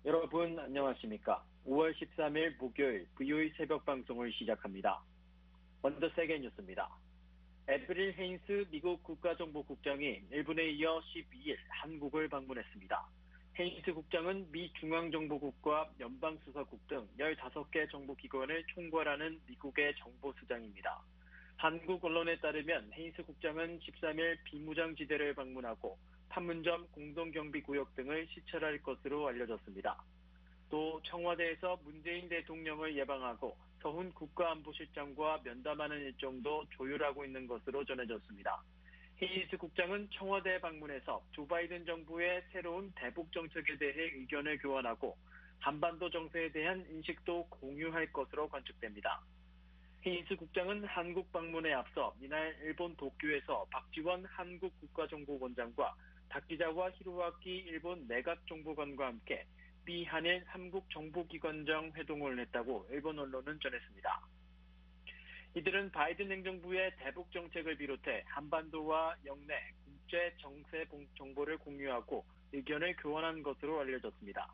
여러분 안녕하십니까? 5월 13일 목요일 VOE 새벽 방송을 시작합니다. 먼저 세계 뉴스입니다. 에브릴 헤인스 미국 국가정보국장이 일본에 이어 12일 한국을 방문했습니다. 헤인스 국장은 미 중앙정보국과 연방수사국 등 15개 정보기관을 총괄하는 미국의 정보수장입니다. 한국 언론에 따르면 헤인스 국장은 13일 비무장지대를 방문하고 판문점 공동경비구역 등을 시찰할 것으로 알려졌습니다. 또 청와대에서 문재인 대통령을 예방하고 서훈 국가안보실장과 면담하는 일정도 조율하고 있는 것으로 전해졌습니다. 헤인스 국장은 청와대 방문해서 조 바이든 정부의 새로운 대북 정책에 대해 의견을 교환하고 한반도 정세에 대한 인식도 공유할 것으로 관측됩니다. 헤인스 국장은 한국 방문에 앞서 이날 일본 도쿄에서 박지원 한국 국가정보원장과 박기자와 히로아키 일본 내각정보관과 함께 미 한일 3국 정보기관장 회동을 했다고 일본 언론은 전했습니다. 이들은 바이든 행정부의 대북 정책을 비롯해 한반도와 영내 국제 정세 정보를 공유하고 의견을 교환한 것으로 알려졌습니다.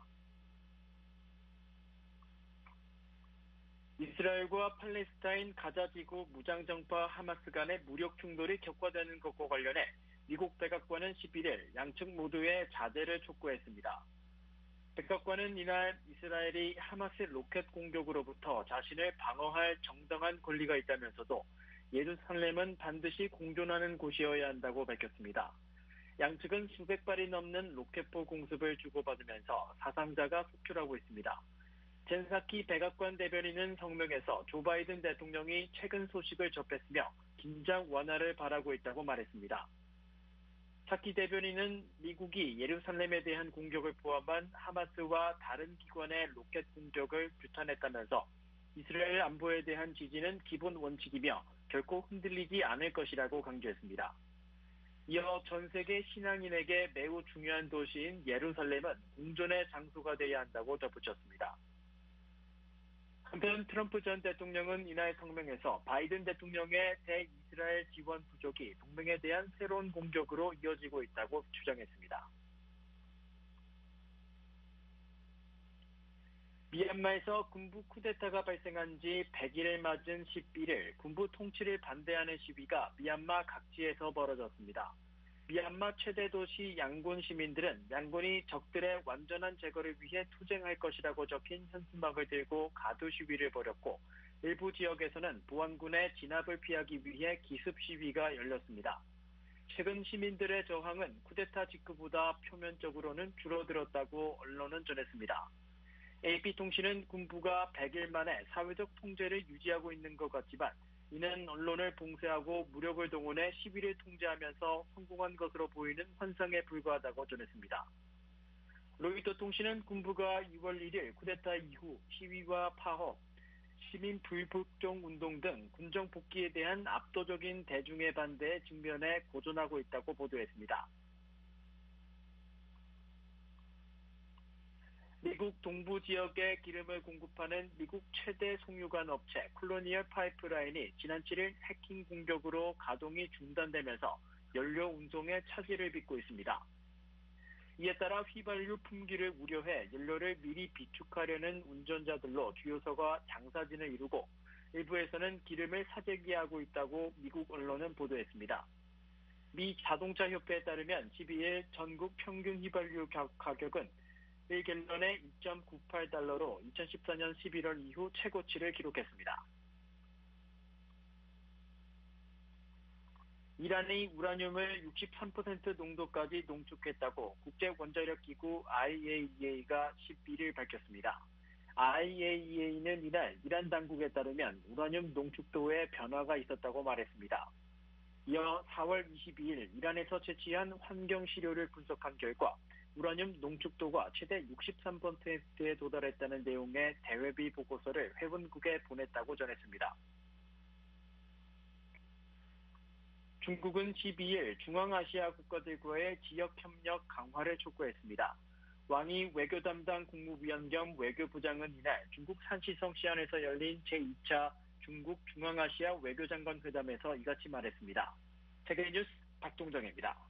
이스라엘과 팔레스타인 가자지구 무장정파 하마스 간의 무력 충돌이 격화되는 것과 관련해 미국 백악관은 11일 양측 모두의 자제를 촉구했습니다. 백악관은 이날 이스라엘이 하마스 로켓 공격으로부터 자신을 방어할 정당한 권리가 있다면서도 예루살렘은 반드시 공존하는 곳이어야 한다고 밝혔습니다. 양측은 수백 발이 넘는 로켓포 공습을 주고받으면서 사상자가 속출하고 있습니다. 젠 사키 백악관 대변인은 성명에서 조 바이든 대통령이 최근 소식을 접했으며 긴장 완화를 바라고 있다고 말했습니다. 사키 대변인은 미국이 예루살렘에 대한 공격을 포함한 하마스와 다른 기관의 로켓 공격을 규탄했다면서 이스라엘 안보에 대한 지지는 기본 원칙이며 결코 흔들리지 않을 것이라고 강조했습니다. 이어 전 세계 신앙인에게 매우 중요한 도시인 예루살렘은 공존의 장소가 되어야 한다고 덧붙였습니다. 한편 트럼프 전 대통령은 이날 성명에서 바이든 대통령의 대이스라엘 지원 부족이 동맹에 대한 새로운 공격으로 이어지고 있다고 주장했습니다. 미얀마에서 군부 쿠데타가 발생한 지 100일을 맞은 11일 군부 통치를 반대하는 시위가 미얀마 각지에서 벌어졌습니다. 미얀마 최대 도시 양곤 시민들은 양곤이 적들의 완전한 제거를 위해 투쟁할 것이라고 적힌 현수막을 들고 가두 시위를 벌였고 일부 지역에서는 보안군의 진압을 피하기 위해 기습 시위가 열렸습니다. 최근 시민들의 저항은 쿠데타 직후보다 표면적으로는 줄어들었다고 언론은 전했습니다. AP통신은 군부가 100일 만에 사회적 통제를 유지하고 있는 것 같지만 이는 언론을 봉쇄하고 무력을 동원해 시위를 통제하면서 성공한 것으로 보이는 환상에 불과하다고 전했습니다. 로이터 통신은 군부가 6월 1일 쿠데타 이후 시위와 파업, 시민 불복종 운동 등 군정 복귀에 대한 압도적인 대중의 반대에 직면해 고전하고 있다고 보도했습니다. 미국 동부 지역에 기름을 공급하는 미국 최대 송유관 업체 콜로니얼 파이프라인이 지난 7일 해킹 공격으로 가동이 중단되면서 연료 운송에 차질을 빚고 있습니다. 이에 따라 휘발유 품귀를 우려해 연료를 미리 비축하려는 운전자들로 주요소가 장사진을 이루고 일부에서는 기름을 사재기하고 있다고 미국 언론은 보도했습니다. 미 자동차협회에 따르면 12일 전국 평균 휘발유 가격은 1갤런에 2.98달러로 2014년 11월 이후 최고치를 기록했습니다. 이란이 우라늄을 63% 농도까지 농축했다고 국제원자력기구 IAEA가 11일 밝혔습니다. IAEA는 이날 이란 당국에 따르면 우라늄 농축도에 변화가 있었다고 말했습니다. 이어 4월 22일 이란에서 채취한 환경시료를 분석한 결과 우라늄 농축도가 최대 63%에 도달했다는 내용의 대외비 보고서를 회원국에 보냈다고 전했습니다. 중국은 12일 중앙아시아 국가들과의 지역협력 강화를 촉구했습니다. 왕이 외교 담당 국무위원 겸 외교부장은 이날 중국 산시성 시안에서 열린 제2차 중국 중앙아시아 외교장관 회담에서 이같이 말했습니다. 세계뉴스 박동정입니다.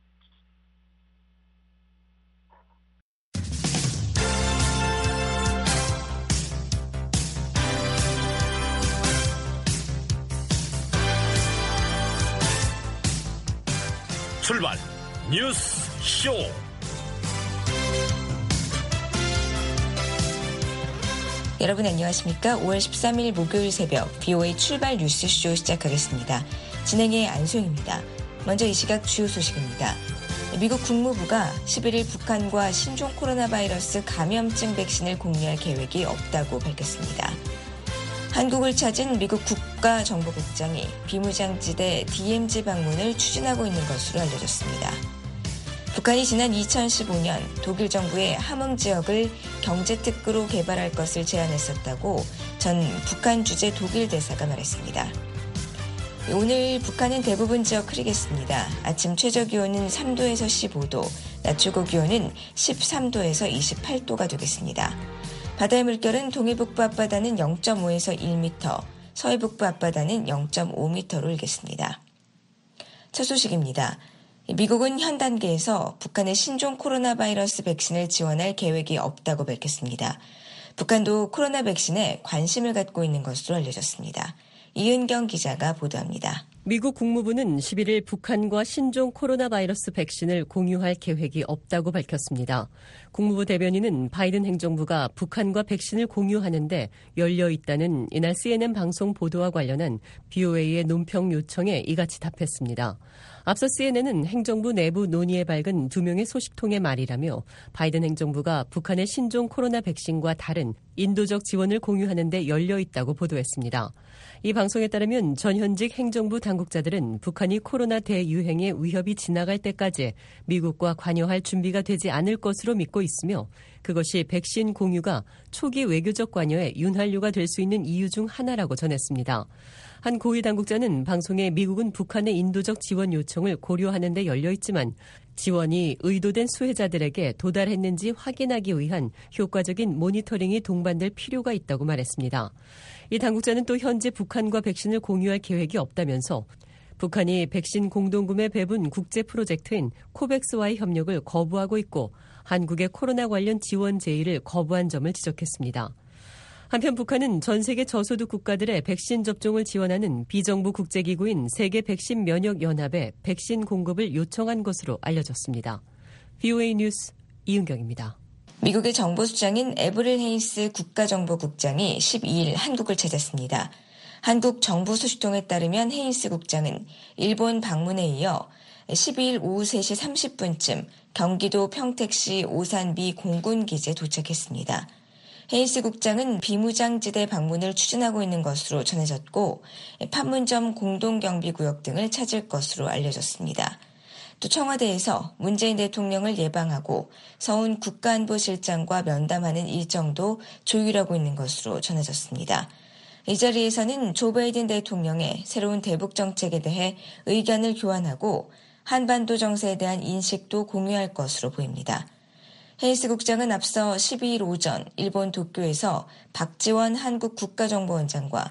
출발 뉴스 쇼. 여러분 안녕하십니까? 5월 13일 목요일 새벽 BOA 출발 뉴스쇼 시작하겠습니다. 진행의 안소영입니다. 먼저 이 시각 주요 소식입니다. 미국 국무부가 11일 북한과 신종 코로나 바이러스 감염증 백신을 공유할 계획이 없다고 밝혔습니다. 한국을 찾은 미국 국가정보국장이 비무장지대 DMZ 방문을 추진하고 있는 것으로 알려졌습니다. 북한이 지난 2015년 독일 정부의 함흥 지역을 경제특구로 개발할 것을 제안했었다고 전 북한 주재 독일 대사가 말했습니다. 오늘 북한은 대부분 지역 흐리겠습니다. 아침 최저기온은 3도에서 15도, 낮 최고기온은 13도에서 28도가 되겠습니다. 바다의 물결은 동해북부 앞바다는 0.5에서 1m, 서해북부 앞바다는 0.5m로 일겠습니다. 첫 소식입니다. 미국은 현 단계에서 북한의 신종 코로나 바이러스 백신을 지원할 계획이 없다고 밝혔습니다. 북한도 코로나 백신에 관심을 갖고 있는 것으로 알려졌습니다. 이은경 기자가 보도합니다. 미국 국무부는 11일 북한과 신종 코로나 바이러스 백신을 공유할 계획이 없다고 밝혔습니다. 국무부 대변인은 바이든 행정부가 북한과 백신을 공유하는데 열려 있다는 이날 CNN 방송 보도와 관련한 BOA의 논평 요청에 이같이 답했습니다. 앞서 CNN은 행정부 내부 논의에 밝은 2명의 소식통의 말이라며 바이든 행정부가 북한의 신종 코로나 백신과 다른 인도적 지원을 공유하는 데 열려 있다고 보도했습니다. 이 방송에 따르면 전현직 행정부 당국자들은 북한이 코로나 대유행의 위협이 지나갈 때까지 미국과 관여할 준비가 되지 않을 것으로 믿고 있으며 그것이 백신 공유가 초기 외교적 관여에 윤활유가 될 수 있는 이유 중 하나라고 전했습니다. 한 고위 당국자는 방송에 미국은 북한의 인도적 지원 요청을 고려하는 데 열려 있지만 지원이 의도된 수혜자들에게 도달했는지 확인하기 위한 효과적인 모니터링이 동반될 필요가 있다고 말했습니다. 이 당국자는 또 현재 북한과 백신을 공유할 계획이 없다면서 북한이 백신 공동구매 배분 국제 프로젝트인 코백스와의 협력을 거부하고 있고 한국의 코로나 관련 지원 제의를 거부한 점을 지적했습니다. 한편 북한은 전 세계 저소득 국가들의 백신 접종을 지원하는 비정부 국제기구인 세계백신면역연합에 백신 공급을 요청한 것으로 알려졌습니다. BOA 뉴스 이은경입니다. 미국의 정보수장인 에브릴 헤인스 국가정보국장이 12일 한국을 찾았습니다. 한국 정부 소식통에 따르면 헤인스 국장은 일본 방문에 이어 12일 오후 3시 30분쯤 경기도 평택시 오산 미 공군기지에 도착했습니다. 헤인스 국장은 비무장지대 방문을 추진하고 있는 것으로 전해졌고 판문점 공동경비구역 등을 찾을 것으로 알려졌습니다. 또 청와대에서 문재인 대통령을 예방하고 서훈 국가안보실장과 면담하는 일정도 조율하고 있는 것으로 전해졌습니다. 이 자리에서는 조 바이든 대통령의 새로운 대북 정책에 대해 의견을 교환하고 한반도 정세에 대한 인식도 공유할 것으로 보입니다. 헤인스 국장은 앞서 12일 오전 일본 도쿄에서 박지원 한국 국가정보원장과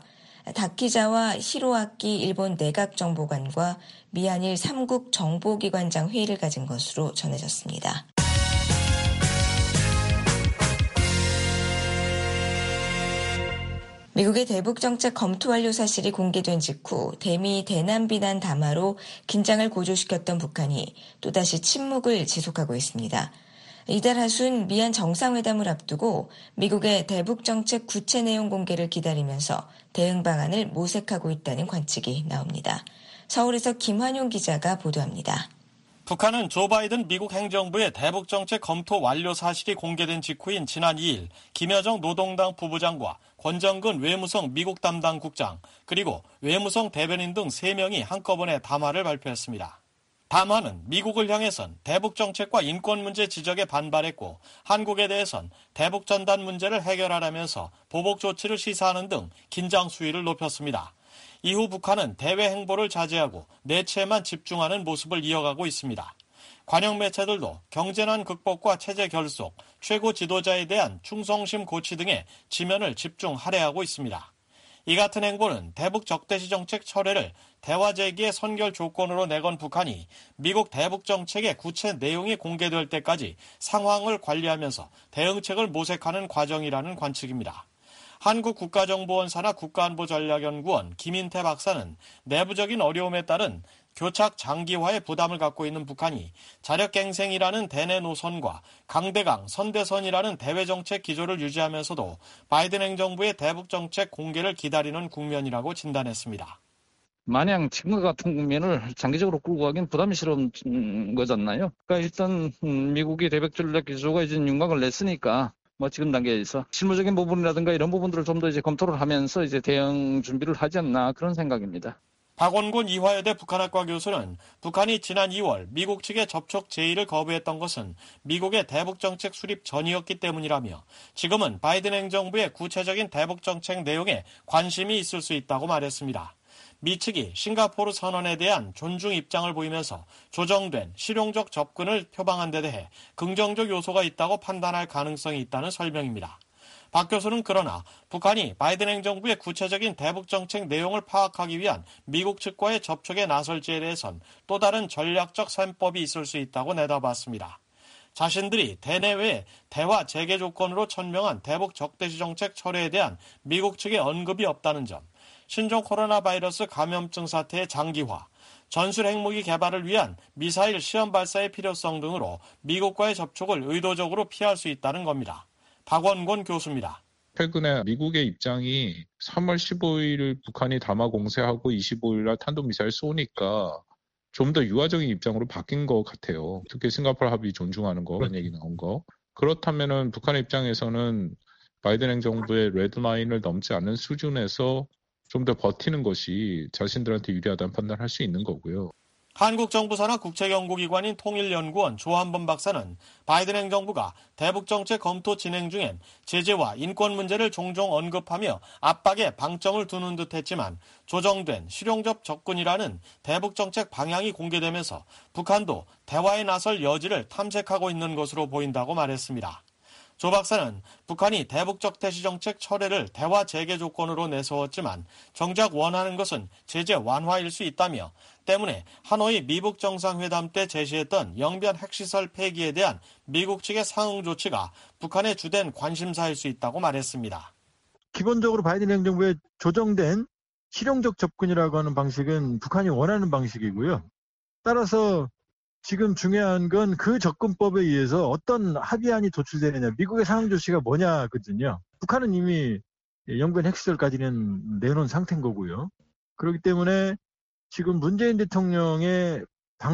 다키자와 히로아키 일본 내각정보관과 미한일 3국 정보기관장 회의를 가진 것으로 전해졌습니다. 미국의 대북정책 검토 완료 사실이 공개된 직후 대미 대남 비난 담화로 긴장을 고조시켰던 북한이 또다시 침묵을 지속하고 있습니다. 이달 하순 미한 정상회담을 앞두고 미국의 대북정책 구체 내용 공개를 기다리면서 대응 방안을 모색하고 있다는 관측이 나옵니다. 서울에서 김환용 기자가 보도합니다. 북한은 조 바이든 미국 행정부의 대북정책 검토 완료 사실이 공개된 직후인 지난 2일 김여정 노동당 부부장과 권정근 외무성 미국 담당 국장 그리고 외무성 대변인 등 3명이 한꺼번에 담화를 발표했습니다. 담화는 미국을 향해선 대북정책과 인권 문제 지적에 반발했고 한국에 대해선 대북 전단 문제를 해결하라면서 보복 조치를 시사하는 등 긴장 수위를 높였습니다. 이후 북한은 대외 행보를 자제하고 내채에만 집중하는 모습을 이어가고 있습니다. 관영 매체들도 경제난 극복과 체제 결속, 최고 지도자에 대한 충성심 고취 등의 지면을 집중 할애하고 있습니다. 이 같은 행보는 대북 적대시 정책 철회를 대화 제기의 선결 조건으로 내건 북한이 미국 대북 정책의 구체 내용이 공개될 때까지 상황을 관리하면서 대응책을 모색하는 과정이라는 관측입니다. 한국국가정보원 산하 국가안보전략연구원 김인태 박사는 내부적인 어려움에 따른 교착 장기화에 부담을 갖고 있는 북한이 자력갱생이라는 대내 노선과 강대강, 선대선이라는 대외정책 기조를 유지하면서도 바이든 행정부의 대북정책 공개를 기다리는 국면이라고 진단했습니다. 마냥 지금과 같은 국면을 장기적으로 끌고 가긴 부담스러운 거잖아요. 그러니까 일단 미국이 대북전략 기조가 이제 윤곽을 냈으니까 지금 단계에서 실무적인 부분이라든가 이런 부분들을 좀 더 이제 검토를 하면서 이제 대응 준비를 하지 않나 그런 생각입니다. 박원곤 이화여대 북한학과 교수는 북한이 지난 2월 미국 측의 접촉 제의를 거부했던 것은 미국의 대북정책 수립 전이었기 때문이라며 지금은 바이든 행정부의 구체적인 대북정책 내용에 관심이 있을 수 있다고 말했습니다. 미 측이 싱가포르 선언에 대한 존중 입장을 보이면서 조정된 실용적 접근을 표방한 데 대해 긍정적 요소가 있다고 판단할 가능성이 있다는 설명입니다. 박 교수는 그러나 북한이 바이든 행정부의 구체적인 대북정책 내용을 파악하기 위한 미국 측과의 접촉에 나설지에 대해선 또 다른 전략적 셈법이 있을 수 있다고 내다봤습니다. 자신들이 대내외 대화 재개 조건으로 천명한 대북 적대시 정책 철회에 대한 미국 측의 언급이 없다는 점, 신종 코로나 바이러스 감염증 사태의 장기화, 전술 핵무기 개발을 위한 미사일 시험 발사의 필요성 등으로 미국과의 접촉을 의도적으로 피할 수 있다는 겁니다. 박원곤 교수입니다. 최근에 미국의 입장이 3월 15일 북한이 담화 공세하고 25일 날 탄도미사일 쏘니까 좀 더 유화적인 입장으로 바뀐 것 같아요. 특히 싱가포르 합의 존중하는 거, 그런 얘기 나온 거. 그렇다면은 북한의 입장에서는 바이든 행정부의 레드라인을 넘지 않는 수준에서 좀 더 버티는 것이 자신들한테 유리하다는 판단을 할 수 있는 거고요. 한국 정부 산하 국책연구기관인 통일연구원 조한범 박사는 바이든 행정부가 대북정책 검토 진행 중엔 제재와 인권 문제를 종종 언급하며 압박에 방점을 두는 듯했지만 조정된 실용적 접근이라는 대북정책 방향이 공개되면서 북한도 대화에 나설 여지를 탐색하고 있는 것으로 보인다고 말했습니다. 조 박사는 북한이 대북적 대시 정책 철회를 대화 재개 조건으로 내세웠지만 정작 원하는 것은 제재 완화일 수 있다며 때문에 하노이 미북 정상회담 때 제시했던 영변 핵시설 폐기에 대한 미국 측의 상응 조치가 북한의 주된 관심사일 수 있다고 말했습니다. 기본적으로 바이든 행정부의 조정된 실용적 접근이라고 하는 방식은 북한이 원하는 방식이고요. 따라서 지금 중요한 건 그 접근법에 의해서 어떤 합의안이 도출되느냐, 미국의 상응 조치가 뭐냐거든요. 북한은 이미 영변 핵시설까지는 내놓은 상태인 거고요. 그렇기 때문에 지금 문재인 대통령의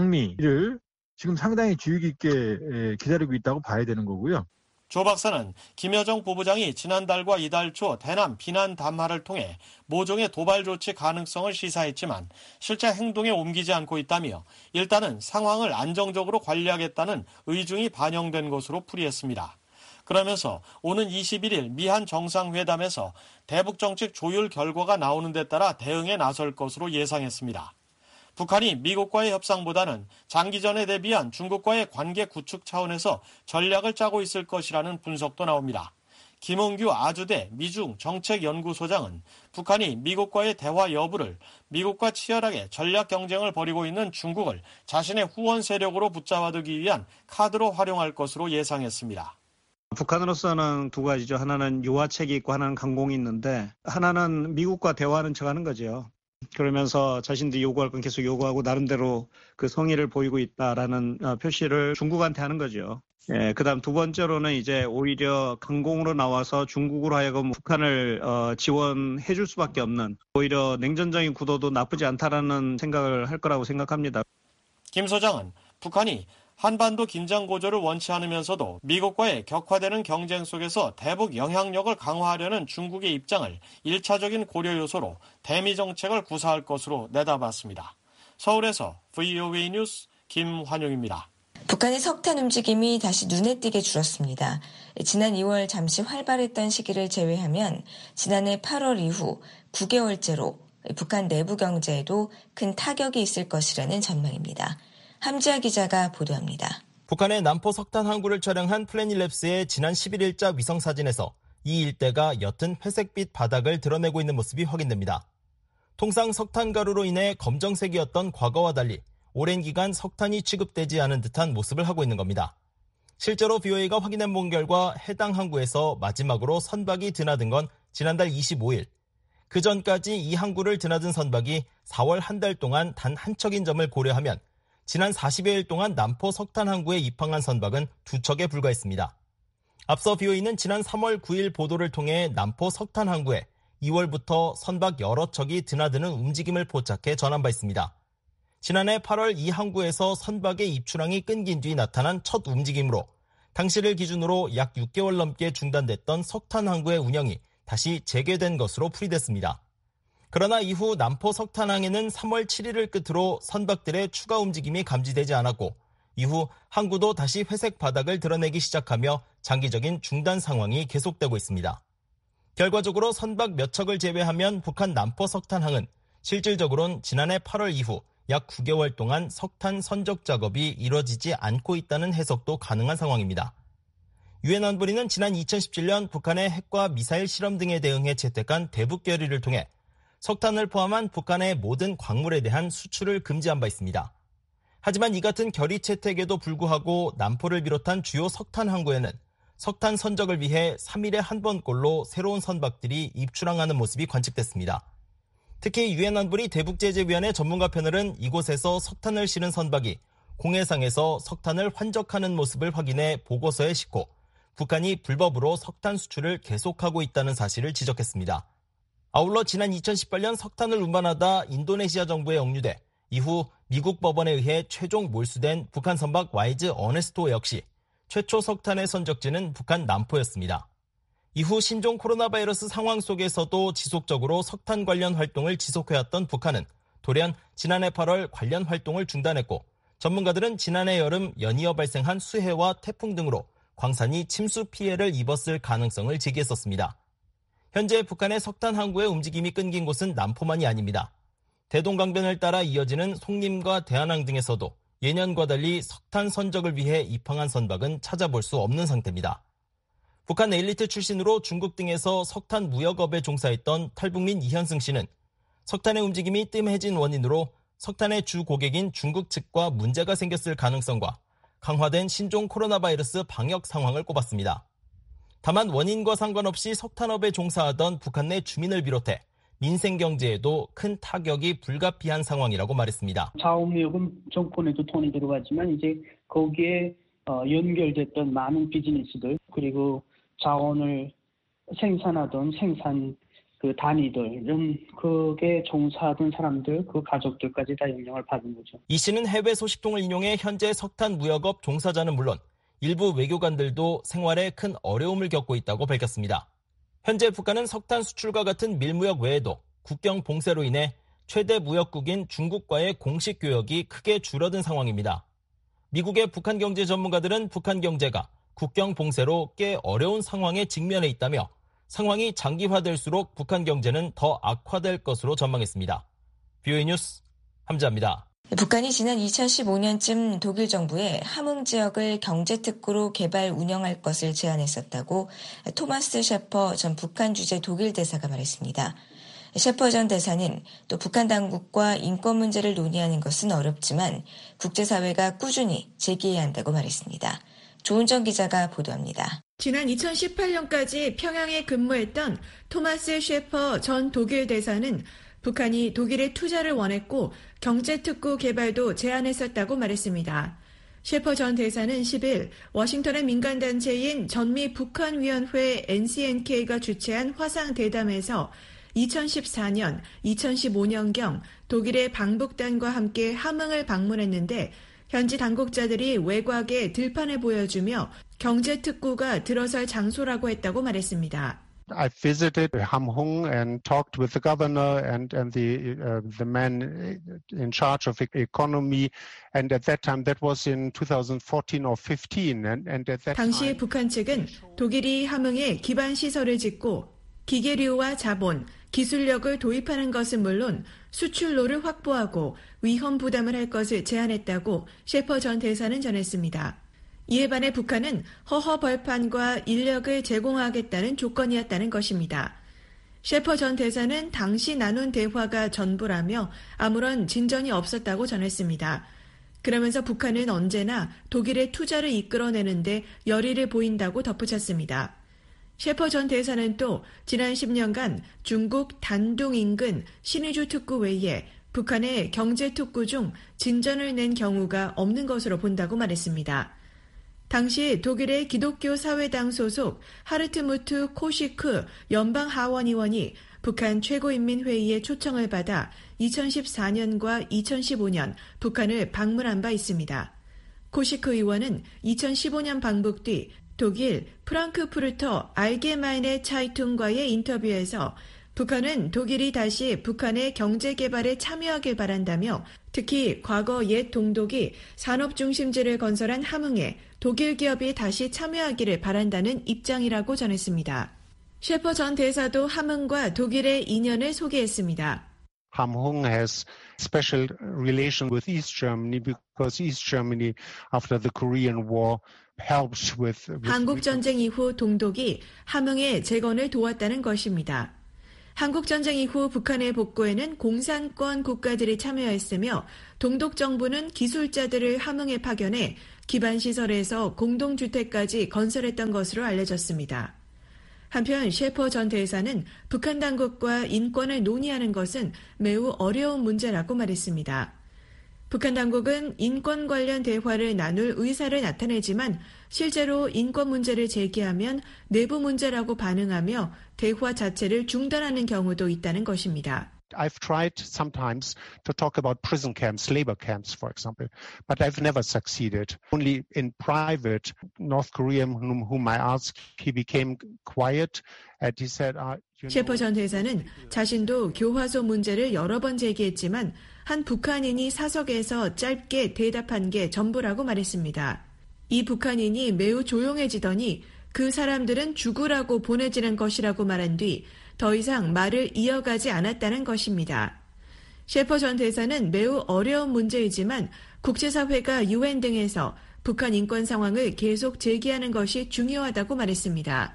방미를 지금 상당히 주의 깊게 기다리고 있다고 봐야 되는 거고요. 조 박사는 김여정 부부장이 지난달과 이달 초 대남 비난 담화를 통해 모종의 도발 조치 가능성을 시사했지만 실제 행동에 옮기지 않고 있다며 일단은 상황을 안정적으로 관리하겠다는 의중이 반영된 것으로 풀이했습니다. 그러면서 오는 21일 미한 정상회담에서 대북정책 조율 결과가 나오는 데 따라 대응에 나설 것으로 예상했습니다. 북한이 미국과의 협상보다는 장기전에 대비한 중국과의 관계 구축 차원에서 전략을 짜고 있을 것이라는 분석도 나옵니다. 김은규 아주대 미중 정책연구소장은 북한이 미국과의 대화 여부를 미국과 치열하게 전략 경쟁을 벌이고 있는 중국을 자신의 후원 세력으로 붙잡아두기 위한 카드로 활용할 것으로 예상했습니다. 북한으로서는 두 가지죠. 하나는 유화책이 있고 하나는 강공이 있는데 하나는 미국과 대화하는 척하는 거죠. 그러면서 자신들이 요구할 건 계속 요구하고 나름대로 그 성의를 보이고 있다라는 표시를 중국한테 하는 거죠. 예, 그다음 두 번째로는 이제 오히려 강공으로 나와서 중국으로 하여금 북한을 지원해 줄 수밖에 없는 오히려 냉전적인 구도도 나쁘지 않다라는 생각을 할 거라고 생각합니다. 김 소장은 북한이 한반도 긴장 고조를 원치 않으면서도 미국과의 격화되는 경쟁 속에서 대북 영향력을 강화하려는 중국의 입장을 1차적인 고려 요소로 대미 정책을 구사할 것으로 내다봤습니다. 서울에서 VOA 뉴스 김환용입니다. 북한의 석탄 움직임이 다시 눈에 띄게 줄었습니다. 지난 2월 잠시 활발했던 시기를 제외하면 지난해 8월 이후 9개월째로 북한 내부 경제에도 큰 타격이 있을 것이라는 전망입니다. 함지아 기자가 보도합니다. 북한의 남포 석탄 항구를 촬영한 플래닛랩스의 지난 11일자 위성사진에서 이 일대가 옅은 회색빛 바닥을 드러내고 있는 모습이 확인됩니다. 통상 석탄 가루로 인해 검정색이었던 과거와 달리 오랜 기간 석탄이 취급되지 않은 듯한 모습을 하고 있는 겁니다. 실제로 BOA가 확인해본 결과 해당 항구에서 마지막으로 선박이 드나든 건 지난달 25일, 그 전까지 이 항구를 드나든 선박이 4월 한 달 동안 단 한 척인 점을 고려하면 지난 40여일 동안 남포 석탄 항구에 입항한 선박은 2척에 불과했습니다. 앞서 BOE는 지난 3월 9일 보도를 통해 남포 석탄 항구에 2월부터 선박 여러 척이 드나드는 움직임을 포착해 전한 바 있습니다. 지난해 8월 이 항구에서 선박의 입출항이 끊긴 뒤 나타난 첫 움직임으로 당시를 기준으로 약 6개월 넘게 중단됐던 석탄 항구의 운영이 다시 재개된 것으로 풀이됐습니다. 그러나 이후 남포 석탄항에는 3월 7일을 끝으로 선박들의 추가 움직임이 감지되지 않았고 이후 항구도 다시 회색 바닥을 드러내기 시작하며 장기적인 중단 상황이 계속되고 있습니다. 결과적으로 선박 몇 척을 제외하면 북한 남포 석탄항은 실질적으로는 지난해 8월 이후 약 9개월 동안 석탄 선적 작업이 이뤄지지 않고 있다는 해석도 가능한 상황입니다. 유엔 안보리는 지난 2017년 북한의 핵과 미사일 실험 등에 대응해 채택한 대북 결의를 통해 석탄을 포함한 북한의 모든 광물에 대한 수출을 금지한 바 있습니다. 하지만 이 같은 결의 채택에도 불구하고 남포를 비롯한 주요 석탄 항구에는 석탄 선적을 위해 3일에 한 번꼴로 새로운 선박들이 입출항하는 모습이 관측됐습니다. 특히 유엔 안보리 대북제재위원회 전문가 패널은 이곳에서 석탄을 실은 선박이 공해상에서 석탄을 환적하는 모습을 확인해 보고서에 싣고 북한이 불법으로 석탄 수출을 계속하고 있다는 사실을 지적했습니다. 아울러 지난 2018년 석탄을 운반하다 인도네시아 정부에 억류돼 이후 미국 법원에 의해 최종 몰수된 북한 선박 와이즈 어네스토 역시 최초 석탄의 선적지는 북한 남포였습니다. 이후 신종 코로나 바이러스 상황 속에서도 지속적으로 석탄 관련 활동을 지속해왔던 북한은 돌연 지난해 8월 관련 활동을 중단했고 전문가들은 지난해 여름 연이어 발생한 수해와 태풍 등으로 광산이 침수 피해를 입었을 가능성을 제기했었습니다. 현재 북한의 석탄 항구의 움직임이 끊긴 곳은 남포만이 아닙니다. 대동강변을 따라 이어지는 송림과 대한항 등에서도 예년과 달리 석탄 선적을 위해 입항한 선박은 찾아볼 수 없는 상태입니다. 북한 엘리트 출신으로 중국 등에서 석탄 무역업에 종사했던 탈북민 이현승 씨는 석탄의 움직임이 뜸해진 원인으로 석탄의 주 고객인 중국 측과 문제가 생겼을 가능성과 강화된 신종 코로나 바이러스 방역 상황을 꼽았습니다. 다만 원인과 상관없이 석탄업에 종사하던 북한 내 주민을 비롯해 민생 경제에도 큰 타격이 불가피한 상황이라고 말했습니다. 자원무역은 정권에도 돈이 들어가지만 이제 거기에 연결됐던 많은 비즈니스들 그리고 자원을 생산하던 생산 그 단위들 이런 그게 종사하던 사람들 그 가족들까지 다 영향을 받은 거죠. 이 씨는 해외 소식통을 인용해 현재 석탄 무역업 종사자는 물론 일부 외교관들도 생활에 큰 어려움을 겪고 있다고 밝혔습니다. 현재 북한은 석탄 수출과 같은 밀무역 외에도 국경 봉쇄로 인해 최대 무역국인 중국과의 공식 교역이 크게 줄어든 상황입니다. 미국의 북한 경제 전문가들은 북한 경제가 국경 봉쇄로 꽤 어려운 상황에 직면해 있다며 상황이 장기화될수록 북한 경제는 더 악화될 것으로 전망했습니다. BOE 뉴스 함자입니다. 북한이 지난 2015년쯤 독일 정부에 함흥 지역을 경제특구로 개발 운영할 것을 제안했었다고 토마스 셰퍼 전 북한 주재 독일 대사가 말했습니다. 셰퍼 전 대사는 또 북한 당국과 인권 문제를 논의하는 것은 어렵지만 국제사회가 꾸준히 제기해야 한다고 말했습니다. 조은정 기자가 보도합니다. 지난 2018년까지 평양에 근무했던 토마스 셰퍼 전 독일 대사는 북한이 독일의 투자를 원했고 경제특구 개발도 제안했었다고 말했습니다. 셰퍼 전 대사는 10일 워싱턴의 민간단체인 전미 북한위원회 NCNK가 주최한 화상대담에서 2014년, 2015년경 독일의 방북단과 함께 함흥을 방문했는데 현지 당국자들이 외곽에 들판을 보여주며 경제특구가 들어설 장소라고 했다고 말했습니다. I visited Hamhung and talked with the governor and the man in charge of economy, and at that time that was in 2014 or 15, and at that 당시 time 북한 측은 독일이 함흥에 기반 시설을 짓고 기계류와 자본, 기술력을 도입하는 것은 물론 수출로를 확보하고 위험 부담을 할 것을 제안했다고 셰퍼 전 대사는 전했습니다. 이에 반해 북한은 허허 벌판과 인력을 제공하겠다는 조건이었다는 것입니다. 셰퍼 전 대사는 당시 나눈 대화가 전부라며 아무런 진전이 없었다고 전했습니다. 그러면서 북한은 언제나 독일의 투자를 이끌어내는데 열의를 보인다고 덧붙였습니다. 셰퍼 전 대사는 또 지난 10년간 중국 단둥 인근 신의주 특구 외에 북한의 경제 특구 중 진전을 낸 경우가 없는 것으로 본다고 말했습니다. 당시 독일의 기독교 사회당 소속 하르트무트 코시크 연방하원의원이 북한 최고인민회의의 초청을 받아 2014년과 2015년 북한을 방문한 바 있습니다. 코시크 의원은 2015년 방북 뒤 독일 프랑크푸르터 알게마이네 차이퉁과의 인터뷰에서 북한은 독일이 다시 북한의 경제개발에 참여하길 바란다며 특히 과거 옛 동독이 산업중심지를 건설한 함흥에 독일 기업이 다시 참여하기를 바란다는 입장이라고 전했습니다. 셰퍼 전 대사도 함흥과 독일의 인연을 소개했습니다. Hamhung has special relation with East Germany because East Germany after the Korean War helps with 한국전쟁 이후 동독이 함흥의 재건을 도왔다는 것입니다. 한국전쟁 이후 북한의 복구에는 공산권 국가들이 참여했으며 동독 정부는 기술자들을 함흥에 파견해 기반시설에서 공동주택까지 건설했던 것으로 알려졌습니다. 한편 셰퍼 전 대사는 북한 당국과 인권을 논의하는 것은 매우 어려운 문제라고 말했습니다. 북한 당국은 인권 관련 대화를 나눌 의사를 나타내지만 실제로 인권 문제를 제기하면 내부 문제라고 반응하며 대화 자체를 중단하는 경우도 있다는 것입니다. I've tried sometimes to talk about prison camps, labor camps, for example, but I've never succeeded. Only in private, North Korean whom I asked, he became quiet and he said, 셰퍼 전 대사는 자신도 교화소 문제를 여러 번 제기했지만 한 북한인이 사석에서 짧게 대답한 게 전부라고 말했습니다. 이 북한인이 매우 조용해지더니 그 사람들은 죽으라고 보내지는 것이라고 말한 뒤 더 이상 말을 이어가지 않았다는 것입니다. 셰퍼 전 대사는 매우 어려운 문제이지만 국제사회가 UN 등에서 북한 인권 상황을 계속 제기하는 것이 중요하다고 말했습니다.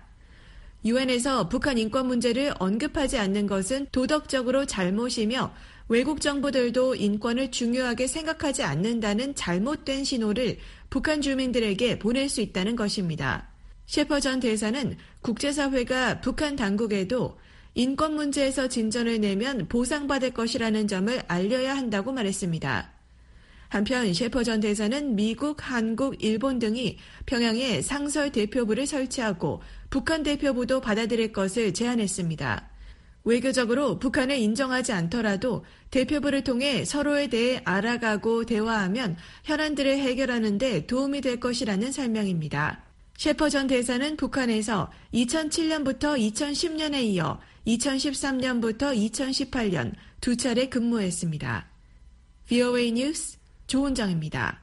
UN에서 북한 인권 문제를 언급하지 않는 것은 도덕적으로 잘못이며 외국 정부들도 인권을 중요하게 생각하지 않는다는 잘못된 신호를 북한 주민들에게 보낼 수 있다는 것입니다. 셰퍼 전 대사는 국제사회가 북한 당국에도 인권 문제에서 진전을 내면 보상받을 것이라는 점을 알려야 한다고 말했습니다. 한편 셰퍼 전 대사는 미국, 한국, 일본 등이 평양에 상설 대표부를 설치하고 북한 대표부도 받아들일 것을 제안했습니다. 외교적으로 북한을 인정하지 않더라도 대표부를 통해 서로에 대해 알아가고 대화하면 현안들을 해결하는 데 도움이 될 것이라는 설명입니다. 셰퍼 전 대사는 북한에서 2007년부터 2010년에 이어 2013년부터 2018년 두 차례 근무했습니다. VOA 뉴스 조은정입니다.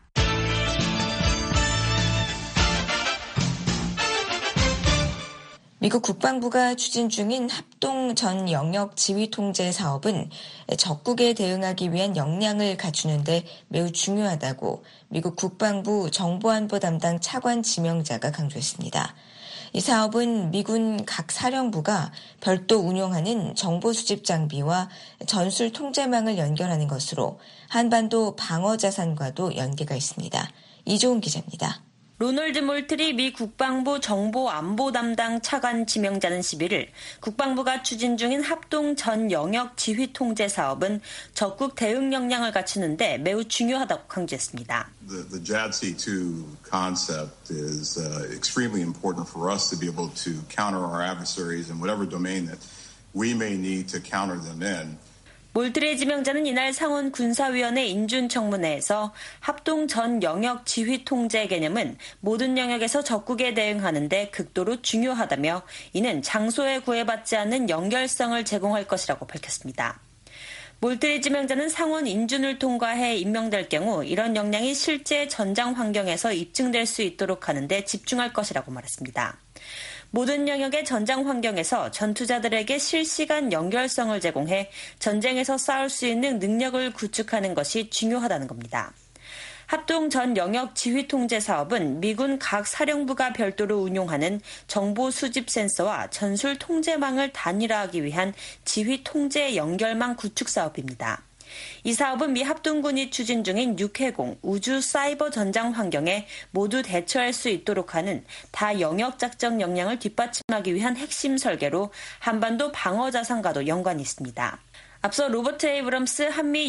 미국 국방부가 추진 중인 합동 전 영역 지휘 통제 사업은 적국에 대응하기 위한 역량을 갖추는 데 매우 중요하다고 미국 국방부 정보안보 담당 차관 지명자가 강조했습니다. 이 사업은 미군 각 사령부가 별도 운용하는 정보 수집 장비와 전술 통제망을 연결하는 것으로 한반도 방어 자산과도 연계가 있습니다. 이종훈 기자입니다. 로널드 몰트리 미 국방부 정보안보 담당 차관 지명자는 11일 국방부가 추진 중인 합동 전 영역 지휘 통제 사업은 적국 대응 역량을 갖추는 데 매우 중요하다고 강조했습니다. The JADC2 concept is extremely important for us to be able to counter our adversaries in whatever domain that we may need to counter them in. 몰트리 지명자는 이날 상원 군사위원회 인준청문회에서 합동 전 영역 지휘 통제 개념은 모든 영역에서 적국에 대응하는 데 극도로 중요하다며 이는 장소에 구애받지 않는 연결성을 제공할 것이라고 밝혔습니다. 몰트리 지명자는 상원 인준을 통과해 임명될 경우 이런 역량이 실제 전장 환경에서 입증될 수 있도록 하는 데 집중할 것이라고 말했습니다. 모든 영역의 전장 환경에서 전투자들에게 실시간 연결성을 제공해 전쟁에서 싸울 수 있는 능력을 구축하는 것이 중요하다는 겁니다. 합동 전 영역 지휘 통제 사업은 미군 각 사령부가 별도로 운용하는 정보 수집 센서와 전술 통제망을 단일화하기 위한 지휘 통제 연결망 구축 사업입니다. 이 사업은 미 합동군이 추진 중인 육해공, 우주 사이버 전장 환경에 모두 대처할 수 있도록 하는 다영역 작전 역량을 뒷받침하기 위한 핵심 설계로 한반도 방어 자산과도 연관이 있습니다. 앞서 로버트 에이브럼스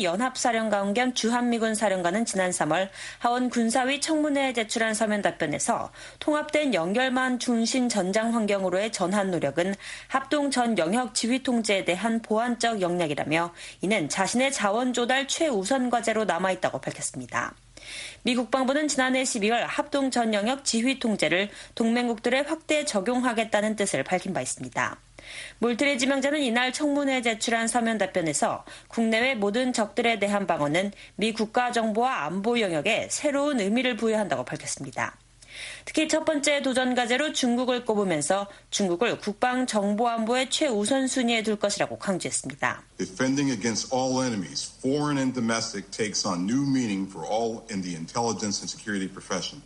한미연합사령관 겸 주한미군 사령관은 지난 3월 하원 군사위 청문회에 제출한 서면 답변에서 통합된 연결망 중심 전장 환경으로의 전환 노력은 합동 전 영역 지휘 통제에 대한 보완적 역량이라며 이는 자신의 자원 조달 최우선 과제로 남아있다고 밝혔습니다. 미 국방부는 지난해 12월 합동 전 영역 지휘 통제를 동맹국들에 확대 적용하겠다는 뜻을 밝힌 바 있습니다. 몰트리 지명자는 이날 청문회에 제출한 서면 답변에서 국내외 모든 적들에 대한 방어는 미 국가정보와 안보 영역에 새로운 의미를 부여한다고 밝혔습니다. 특히 첫 번째 도전 과제로 중국을 꼽으면서 중국을 국방정보안보의 최우선 순위에 둘 것이라고 강조했습니다. Defending against all enemies, foreign and domestic, takes on new meaning for all in the intelligence and security profession.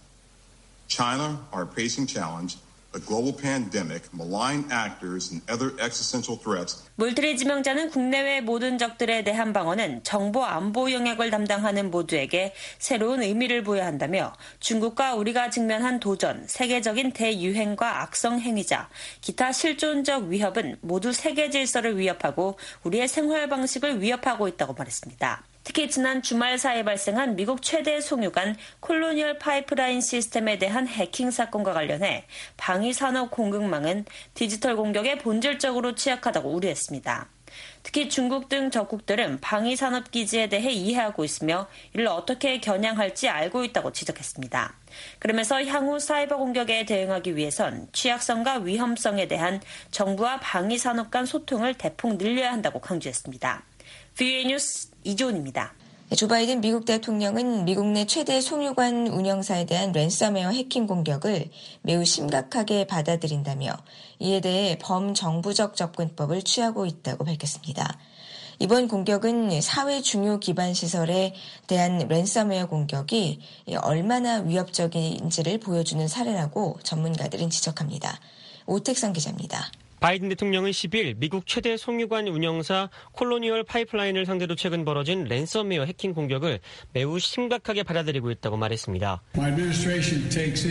China, our pacing challenge, a global pandemic, malign actors, and other existential threats. 몰트리 지명자는 국내외 모든 적들에 대한 방어는 정보 안보 영역을 담당하는 모두에게 새로운 의미를 부여한다며 중국과 우리가 직면한 도전, 세계적인 대유행과 악성 행위자, 기타 실존적 위협은 모두 세계 질서를 위협하고 우리의 생활 방식을 위협하고 있다고 말했습니다. 특히 지난 주말 사이에 발생한 미국 최대 송유관 콜로니얼 파이프라인 시스템에 대한 해킹 사건과 관련해 방위산업 공급망은 디지털 공격에 본질적으로 취약하다고 우려했습니다. 특히 중국 등 적국들은 방위산업 기지에 대해 이해하고 있으며 이를 어떻게 겨냥할지 알고 있다고 지적했습니다. 그러면서 향후 사이버 공격에 대응하기 위해선 취약성과 위험성에 대한 정부와 방위산업 간 소통을 대폭 늘려야 한다고 강조했습니다. VOA 뉴스 이조은입니다. 조 바이든 미국 대통령은 미국 내 최대 송유관 운영사에 대한 랜섬웨어 해킹 공격을 매우 심각하게 받아들인다며 이에 대해 범정부적 접근법을 취하고 있다고 밝혔습니다. 이번 공격은 사회 중요 기반 시설에 대한 랜섬웨어 공격이 얼마나 위협적인지를 보여주는 사례라고 전문가들은 지적합니다. 오택선 기자입니다. 바이든 대통령은 10일 미국 최대 송유관 운영사 콜로니얼 파이프라인을 상대로 최근 벌어진 랜섬웨어 해킹 공격을 매우 심각하게 받아들이고 있다고 말했습니다. My administration takes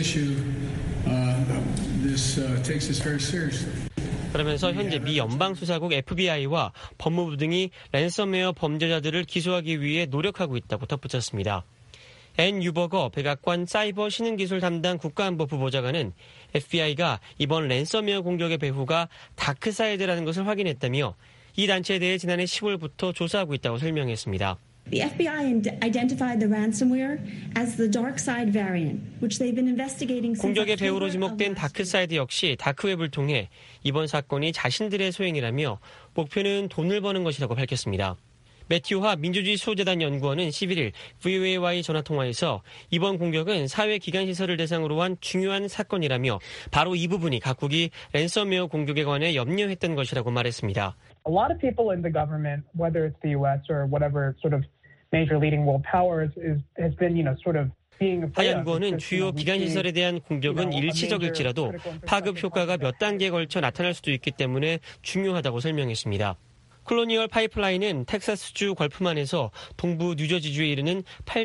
this very seriously. 그러면서 현재 미 연방수사국 FBI와 법무부 등이 랜섬웨어 범죄자들을 기소하기 위해 노력하고 있다고 덧붙였습니다. 앤 유버거 백악관 사이버 신흥기술 담당 국가안보부 보좌관은 FBI가 이번 랜섬웨어 공격의 배후가 다크사이드라는 것을 확인했다며 이 단체에 대해 지난해 10월부터 조사하고 있다고 설명했습니다. The FBI identified the ransomware as the dark side variant, which they've been investigating since 공격의 배후로 지목된 다크사이드 역시 다크웹을 통해 이번 사건이 자신들의 소행이라며 목표는 돈을 버는 것이라고 밝혔습니다. 매튜 하 민주주의 수호재단 연구원은 11일 VOA와의 전화통화에서 이번 공격은 사회기관시설을 대상으로 한 중요한 사건이라며 바로 이 부분이 각국이 랜섬웨어 공격에 관해 염려했던 것이라고 말했습니다. A lot of people in the government, whether it's the U.S. or whatever sort of major leading world powers, has been, sort of 하 연구원은 주요 기관시설에 대한 공격은 일시적일지라도 파급 효과가 몇 단계에 걸쳐 나타날 수도 있기 때문에 중요하다고 설명했습니다. 콜로니얼 파이프라인은 텍사스주 걸프만에서 동부 뉴저지주에 이르는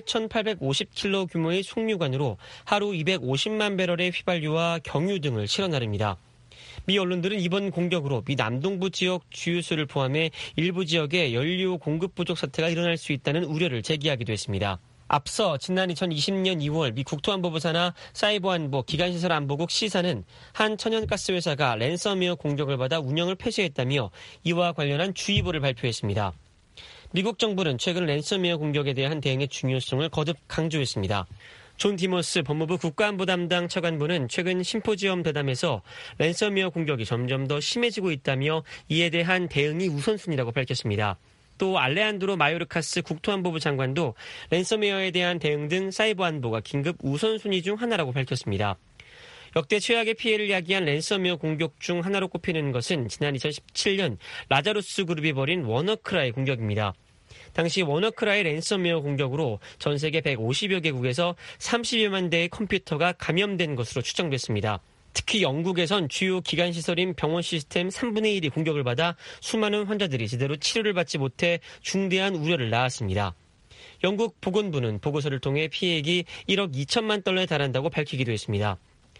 8,850킬로 규모의 송유관으로 하루 250만 배럴의 휘발유와 경유 등을 실어 나릅니다. 미 언론들은 이번 공격으로 미 남동부 지역 주유소를 포함해 일부 지역에 연료 공급 부족 사태가 일어날 수 있다는 우려를 제기하기도 했습니다. 앞서 지난 2020년 2월 미 국토안보부 산하 사이버안보 기간시설안보국 C사는 한 천연가스 회사가 랜섬웨어 공격을 받아 운영을 폐쇄했다며 이와 관련한 주의보를 발표했습니다. 미국 정부는 최근 랜섬웨어 공격에 대한 대응의 중요성을 거듭 강조했습니다. 존 디머스 법무부 국가안보 담당 차관보는 최근 심포지엄 대담에서 랜섬웨어 공격이 점점 더 심해지고 있다며 이에 대한 대응이 우선순위라고 밝혔습니다. 또 알레한드로 마요르카스 국토안보부 장관도 랜섬웨어에 대한 대응 등 사이버 안보가 긴급 우선순위 중 하나라고 밝혔습니다. 역대 최악의 피해를 야기한 랜섬웨어 공격 중 하나로 꼽히는 것은 지난 2017년 라자루스 그룹이 벌인 워너크라이 공격입니다. 당시 워너크라이 랜섬웨어 공격으로 전 세계 150여 개국에서 30여만 대의 컴퓨터가 감염된 것으로 추정됐습니다. 특히 영국에선 주요 기관시설인 병원 시스템 3분의 1이 공격을 받아 수많은 환자들이 제대로 치료를 받지 못해 중대한 우려를 낳았습니다. 영국 보건부는 보고서를 통해 피해액이 1억 2천만 달러에 달한다고 밝히기도 했습니다.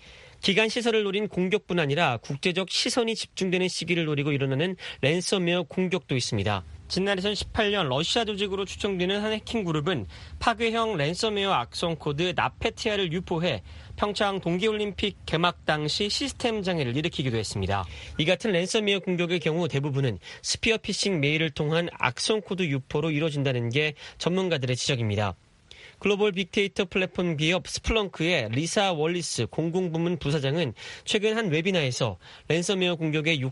기관시설을 노린 공격뿐 아니라 국제적 시선이 집중되는 시기를 노리고 일어나는 랜섬웨어 공격도 있습니다. 지난 2018년 러시아 조직으로 추정되는 한 해킹 그룹은 파괴형 랜섬웨어 악성 코드 나페티아를 유포해 평창 동계올림픽 개막 당시 시스템 장애를 일으키기도 했습니다. 이 같은 랜섬웨어 공격의 경우 대부분은 스피어 피싱 메일을 통한 악성 코드 유포로 이루어진다는 게 전문가들의 지적입니다. 글로벌 빅데이터 플랫폼 기업 스플렁크의 리사 월리스 공공부문 부사장은 최근 한 웨비나에서 랜섬웨어 공격의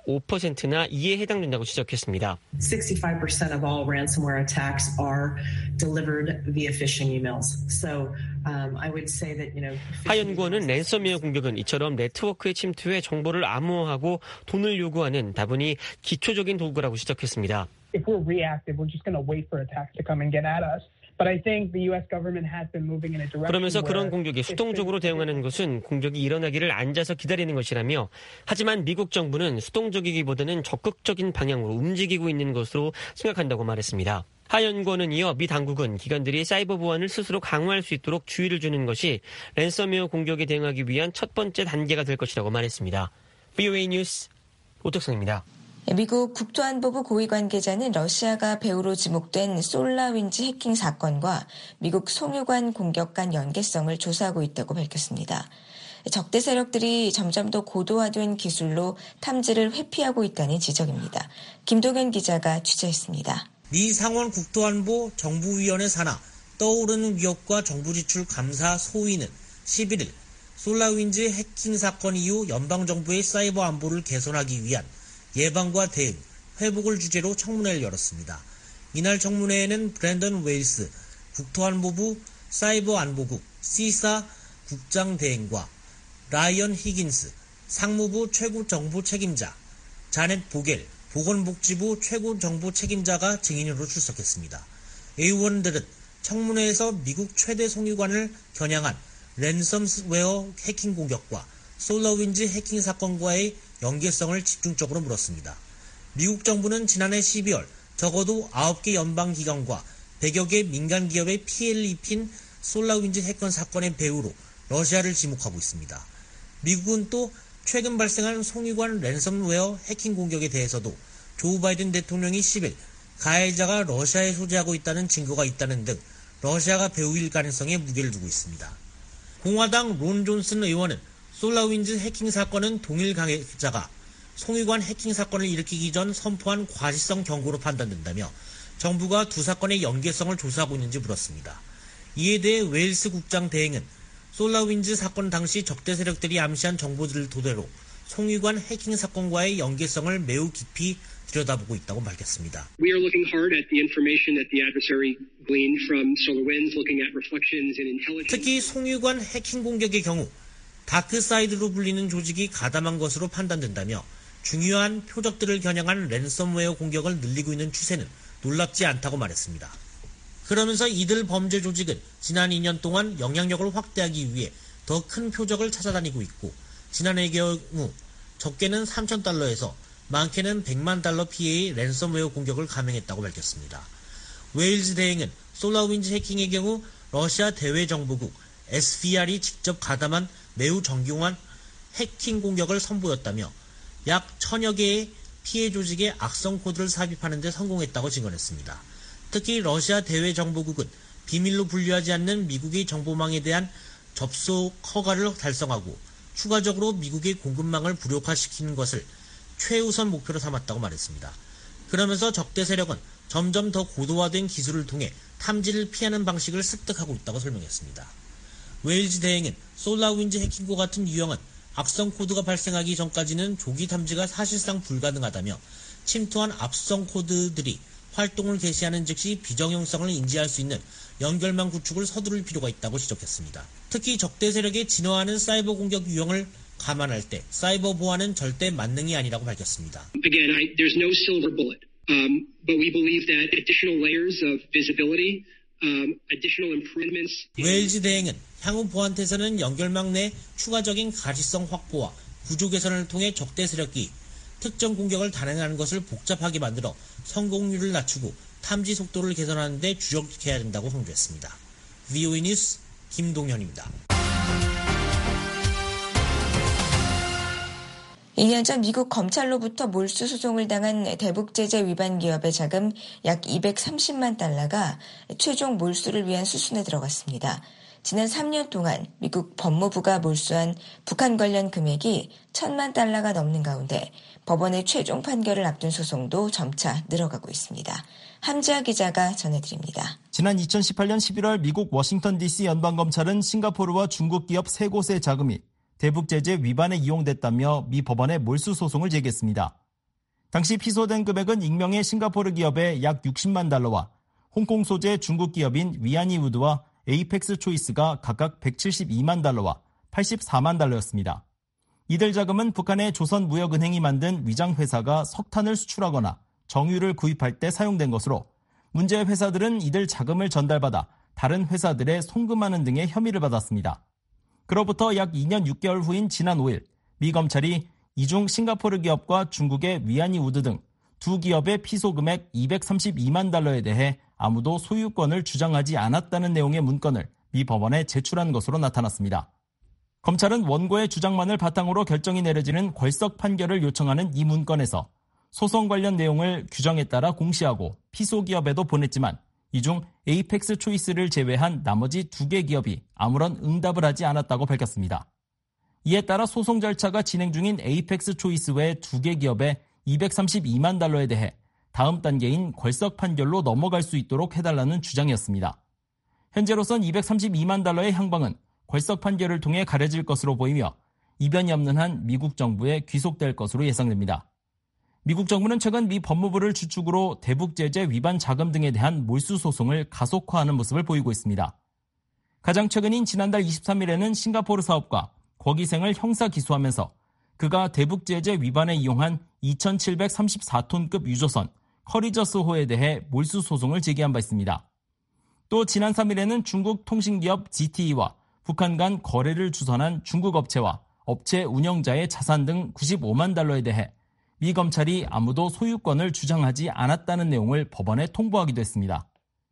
65%나 이에 해당된다고 지적했습니다. 65% of all ransomware attacks are delivered via phishing emails. So I would say that, 하 연구원은 랜섬웨어 공격은 이처럼 네트워크에 침투해 정보를 암호화하고 돈을 요구하는 다분히 기초적인 도구라고 지적했습니다. If we're reactive, we're just going to wait for attacks to come and get at us. But I think the U.S. government has been moving in a direction. 그러면서 그런 공격에 수동적으로 대응하는 것은 공격이 일어나기를 앉아서 기다리는 것이라며, 하지만 미국 정부는 수동적이기보다는 적극적인 방향으로 움직이고 있는 것으로 생각한다고 말했습니다. 하 연구원은 이어 미 당국은 기관들이 사이버 보안을 스스로 강화할 수 있도록 주의를 주는 것이 랜섬웨어 공격에 대응하기 위한 첫 번째 단계가 될 것이라고 말했습니다. VOA 뉴스 오택성입니다. 미국 국토안보부 고위 관계자는 러시아가 배후로 지목된 솔라윈즈 해킹 사건과 미국 송유관 공격 간 연계성을 조사하고 있다고 밝혔습니다. 적대 세력들이 점점 더 고도화된 기술로 탐지를 회피하고 있다는 지적입니다. 김동현 기자가 취재했습니다. 미 상원 국토안보 정부위원회 산하 떠오르는 위협과 정부 지출 감사 소위는 11일 솔라윈즈 해킹 사건 이후 연방정부의 사이버 안보를 개선하기 위한 예방과 대응, 회복을 주제로 청문회를 열었습니다. 이날 청문회에는 브랜던 웨일스 국토안보부 사이버안보국 시사 국장 대행과 라이언 히긴스 상무부 최고 정보 책임자, 자넷 보겔 보건복지부 최고 정보 책임자가 증인으로 출석했습니다. 의원들은 청문회에서 미국 최대 송유관을 겨냥한 랜섬웨어 해킹 공격과 솔라윈즈 해킹 사건과의 연계성을 집중적으로 물었습니다. 미국 정부는 지난해 12월 적어도 9개 연방기관과 100여 개 민간기업에 피해를 입힌 솔라윈즈 해킹 사건의 배후로 러시아를 지목하고 있습니다. 미국은 또 최근 발생한 송유관 랜섬웨어 해킹 공격에 대해서도 조 바이든 대통령이 10일 가해자가 러시아에 소재하고 있다는 증거가 있다는 등 러시아가 배후일 가능성에 무게를 두고 있습니다. 공화당 론 존슨 의원은 솔라윈즈 해킹 사건은 동일 가해자가 송유관 해킹 사건을 일으키기 전 선포한 과시성 경고로 판단된다며 정부가 두 사건의 연계성을 조사하고 있는지 물었습니다. 이에 대해 웨일스 국장 대행은 솔라윈즈 사건 당시 적대 세력들이 암시한 정보들을 토대로 송유관 해킹 사건과의 연계성을 매우 깊이 들여다보고 있다고 밝혔습니다. We are looking hard at the information that the adversary gleaned from SolarWinds, looking at reflections in intelligence. 특히 송유관 해킹 공격의 경우 다크사이드로 불리는 조직이 가담한 것으로 판단된다며 중요한 표적들을 겨냥한 랜섬웨어 공격을 늘리고 있는 추세는 놀랍지 않다고 말했습니다. 그러면서 이들 범죄 조직은 지난 2년 동안 영향력을 확대하기 위해 더 큰 표적을 찾아다니고 있고 지난해의 경우 적게는 $3,000에서 많게는 $1,000,000 피해의 랜섬웨어 공격을 감행했다고 밝혔습니다. 웨일즈 대행은 솔라윈즈 해킹의 경우 러시아 대외정보국 SVR이 직접 가담한 매우 정교한 해킹 공격을 선보였다며 약 1,000여 개의 피해 조직의 악성 코드를 삽입하는 데 성공했다고 증언했습니다. 특히 러시아 대외정보국은 비밀로 분류하지 않는 미국의 정보망에 대한 접속 허가를 달성하고 추가적으로 미국의 공급망을 불협화시키는 것을 최우선 목표로 삼았다고 말했습니다. 그러면서 적대 세력은 점점 더 고도화된 기술을 통해 탐지를 피하는 방식을 습득하고 있다고 설명했습니다. 웨일즈 대행은 솔라윈즈 해킹과 같은 유형은 악성 코드가 발생하기 전까지는 조기 탐지가 사실상 불가능하다며 침투한 악성 코드들이 활동을 개시하는 즉시 비정형성을 인지할 수 있는 연결망 구축을 서두를 필요가 있다고 지적했습니다. 특히 적대 세력의 진화하는 사이버 공격 유형을 감안할 때 사이버 보안은 절대 만능이 아니라고 밝혔습니다. Again, there's no silver bullet, but we believe that additional layers of visibility, additional improvements. 웨일즈 대행은 향후 보안태세는 연결망 내 추가적인 가시성 확보와 구조 개선을 통해 적대 세력이 특정 공격을 단행하는 것을 복잡하게 만들어 성공률을 낮추고 탐지 속도를 개선하는 데 주력해야 된다고 강조했습니다. VOA 뉴스 김동현입니다. 2년 전 미국 검찰로부터 몰수 소송을 당한 대북제재 위반 기업의 자금 약 230만 달러가 최종 몰수를 위한 수순에 들어갔습니다. 지난 3년 동안 미국 법무부가 몰수한 북한 관련 금액이 1,000만 달러가 넘는 가운데 법원의 최종 판결을 앞둔 소송도 점차 늘어가고 있습니다. 함지아 기자가 전해드립니다. 지난 2018년 11월 미국 워싱턴 DC 연방검찰은 싱가포르와 중국 기업 3곳의 자금이 대북제재 위반에 이용됐다며 미 법원에 몰수 소송을 제기했습니다. 당시 피소된 금액은 익명의 싱가포르 기업의 약 60만 달러와 홍콩 소재 중국 기업인 위안이 우드와 에이펙스 초이스가 각각 172만 달러와 84만 달러였습니다. 이들 자금은 북한의 조선무역은행이 만든 위장회사가 석탄을 수출하거나 정유를 구입할 때 사용된 것으로 문제 회사들은 이들 자금을 전달받아 다른 회사들에 송금하는 등의 혐의를 받았습니다. 그로부터 약 2년 6개월 후인 지난 5일 미 검찰이 이중 싱가포르 기업과 중국의 위안이 우드 등 두 기업의 피소 금액 232만 달러에 대해 아무도 소유권을 주장하지 않았다는 내용의 문건을 미 법원에 제출한 것으로 나타났습니다. 검찰은 원고의 주장만을 바탕으로 결정이 내려지는 궐석 판결을 요청하는 이 문건에서 소송 관련 내용을 규정에 따라 공시하고 피소 기업에도 보냈지만 이 중 에이펙스 초이스를 제외한 나머지 2개 기업이 아무런 응답을 하지 않았다고 밝혔습니다. 이에 따라 소송 절차가 진행 중인 에이펙스 초이스 외 2개 기업에 232만 달러에 대해 다음 단계인 궐석 판결로 넘어갈 수 있도록 해달라는 주장이었습니다. 현재로선 232만 달러의 향방은 궐석 판결을 통해 가려질 것으로 보이며 이변이 없는 한 미국 정부에 귀속될 것으로 예상됩니다. 미국 정부는 최근 미 법무부를 주축으로 대북제재 위반 자금 등에 대한 몰수 소송을 가속화하는 모습을 보이고 있습니다. 가장 최근인 지난달 23일에는 싱가포르 사업가 곽이생을 형사 기소하면서 그가 대북제재 위반에 이용한 2,734톤급 유조선 커리저스호에 대해 몰수 소송을 제기한 바 있습니다. 또 지난 3일에는 중국 통신기업 GTE와 북한 간 거래를 주선한 중국 업체와 업체 운영자의 자산 등 95만 달러에 대해 미 검찰이 아무도 소유권을 주장하지 않았다는 내용을 법원에 통보하기도 했습니다.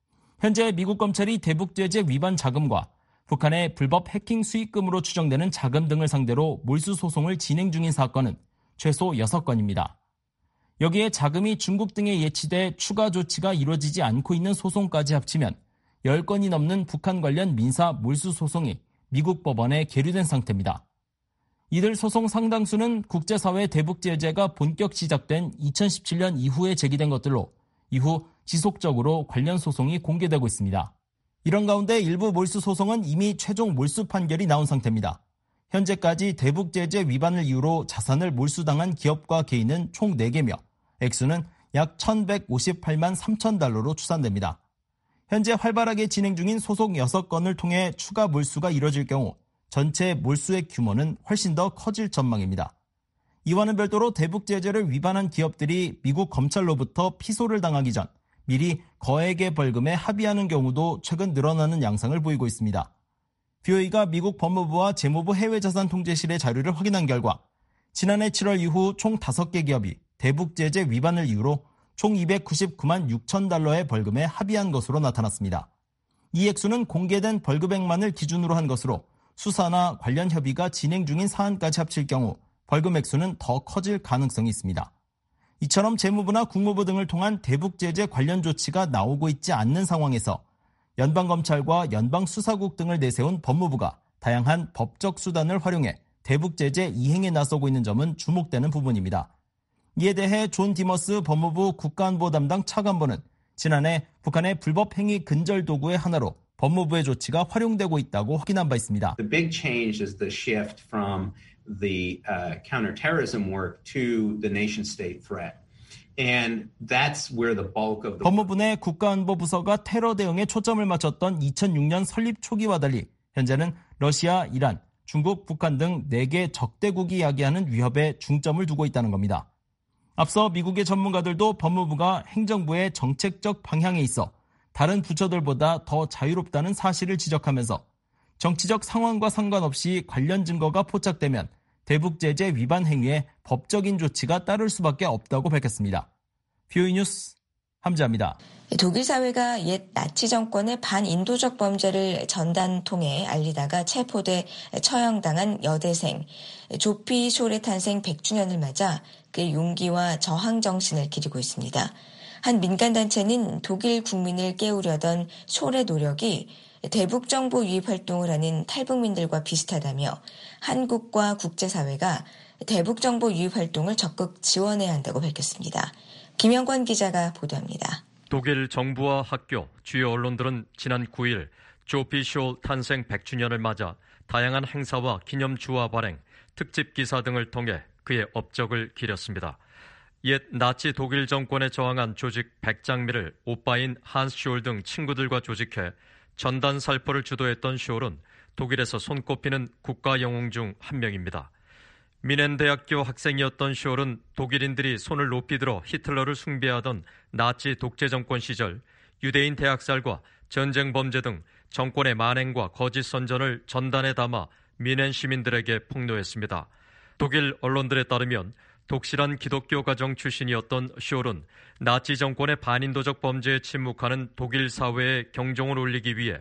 현재 미국 검찰이 대북제재 위반 자금과 북한의 불법 해킹 수익금으로 추정되는 자금 등을 상대로 몰수 소송을 진행 중인 사건은 최소 6건입니다. 여기에 자금이 중국 등에 예치돼 추가 조치가 이루어지지 않고 있는 소송까지 합치면 10건이 넘는 북한 관련 민사 몰수 소송이 미국 법원에 계류된 상태입니다. 이들 소송 상당수는 국제사회 대북제재가 본격 시작된 2017년 이후에 제기된 것들로 이후 지속적으로 관련 소송이 공개되고 있습니다. 이런 가운데 일부 몰수 소송은 이미 최종 몰수 판결이 나온 상태입니다. 현재까지 대북제재 위반을 이유로 자산을 몰수당한 기업과 개인은 총 4개며 액수는 약 1,158만 3천 달러로 추산됩니다. 현재 활발하게 진행 중인 소송 6건을 통해 추가 몰수가 이뤄질 경우 전체 몰수액 규모는 훨씬 더 커질 전망입니다. 이와는 별도로 대북제재를 위반한 기업들이 미국 검찰로부터 피소를 당하기 전 미리 거액의 벌금에 합의하는 경우도 최근 늘어나는 양상을 보이고 있습니다. BOA가 미국 법무부와 재무부 해외자산통제실의 자료를 확인한 결과 지난해 7월 이후 총 5개 기업이 대북제재 위반을 이유로 총 299만 6천 달러의 벌금에 합의한 것으로 나타났습니다. 이 액수는 공개된 벌금액만을 기준으로 한 것으로 수사나 관련 협의가 진행 중인 사안까지 합칠 경우 벌금 액수는 더 커질 가능성이 있습니다. 이처럼 재무부나 국무부 등을 통한 대북제재 관련 조치가 나오고 있지 않는 상황에서 연방검찰과 연방수사국 등을 내세운 법무부가 다양한 법적 수단을 활용해 대북제재 이행에 나서고 있는 점은 주목되는 부분입니다. 이에 대해 존 디머스 법무부 국가안보 담당 차관보는 지난해 북한의 불법 행위 근절 도구의 하나로 법무부의 조치가 활용되고 있다고 확인한 바 있습니다. The big change is the shift from the counterterrorism work to the nation-state threat. And that's where the bulk of the 법무부 내 국가안보부서가 테러 대응에 초점을 맞췄던 2006년 설립 초기와 달리 현재는 러시아, 이란, 중국, 북한 등 4개 적대국이 야기하는 위협에 중점을 두고 있다는 겁니다. 앞서 미국의 전문가들도 법무부가 행정부의 정책적 방향에 있어 다른 부처들보다 더 자유롭다는 사실을 지적하면서 정치적 상황과 상관없이 관련 증거가 포착되면 대북 제재 위반 행위에 법적인 조치가 따를 수밖에 없다고 밝혔습니다. VOA 뉴스 함지아입니다. 독일 사회가 옛 나치 정권의 반인도적 범죄를 전단 통해 알리다가 체포돼 처형당한 여대생 조피 숄의 탄생 100주년을 맞아 그의 용기와 저항 정신을 기리고 있습니다. 한 민간단체는 독일 국민을 깨우려던 숄의 노력이 대북정보 유입 활동을 하는 탈북민들과 비슷하다며 한국과 국제사회가 대북정보 유입 활동을 적극 지원해야 한다고 밝혔습니다. 김영권 기자가 보도합니다. 독일 정부와 학교, 주요 언론들은 지난 9일 조피 숄 탄생 100주년을 맞아 다양한 행사와 기념주화 발행, 특집 기사 등을 통해 그의 업적을 기렸습니다. 옛 나치 독일 정권에 저항한 조직 백장미를 오빠인 한스 숄 등 친구들과 조직해 전단 살포를 주도했던 숄은 독일에서 손꼽히는 국가 영웅 중 한 명입니다. 미넨대학교 학생이었던 숄은 독일인들이 손을 높이 들어 히틀러를 숭배하던 나치 독재 정권 시절 유대인 대학살과 전쟁 범죄 등 정권의 만행과 거짓 선전을 전단에 담아 미넨 시민들에게 폭로했습니다. 독일 언론들에 따르면 독실한 기독교 가정 출신이었던 숄은 나치 정권의 반인도적 범죄에 침묵하는 독일 사회에 경종을 울리기 위해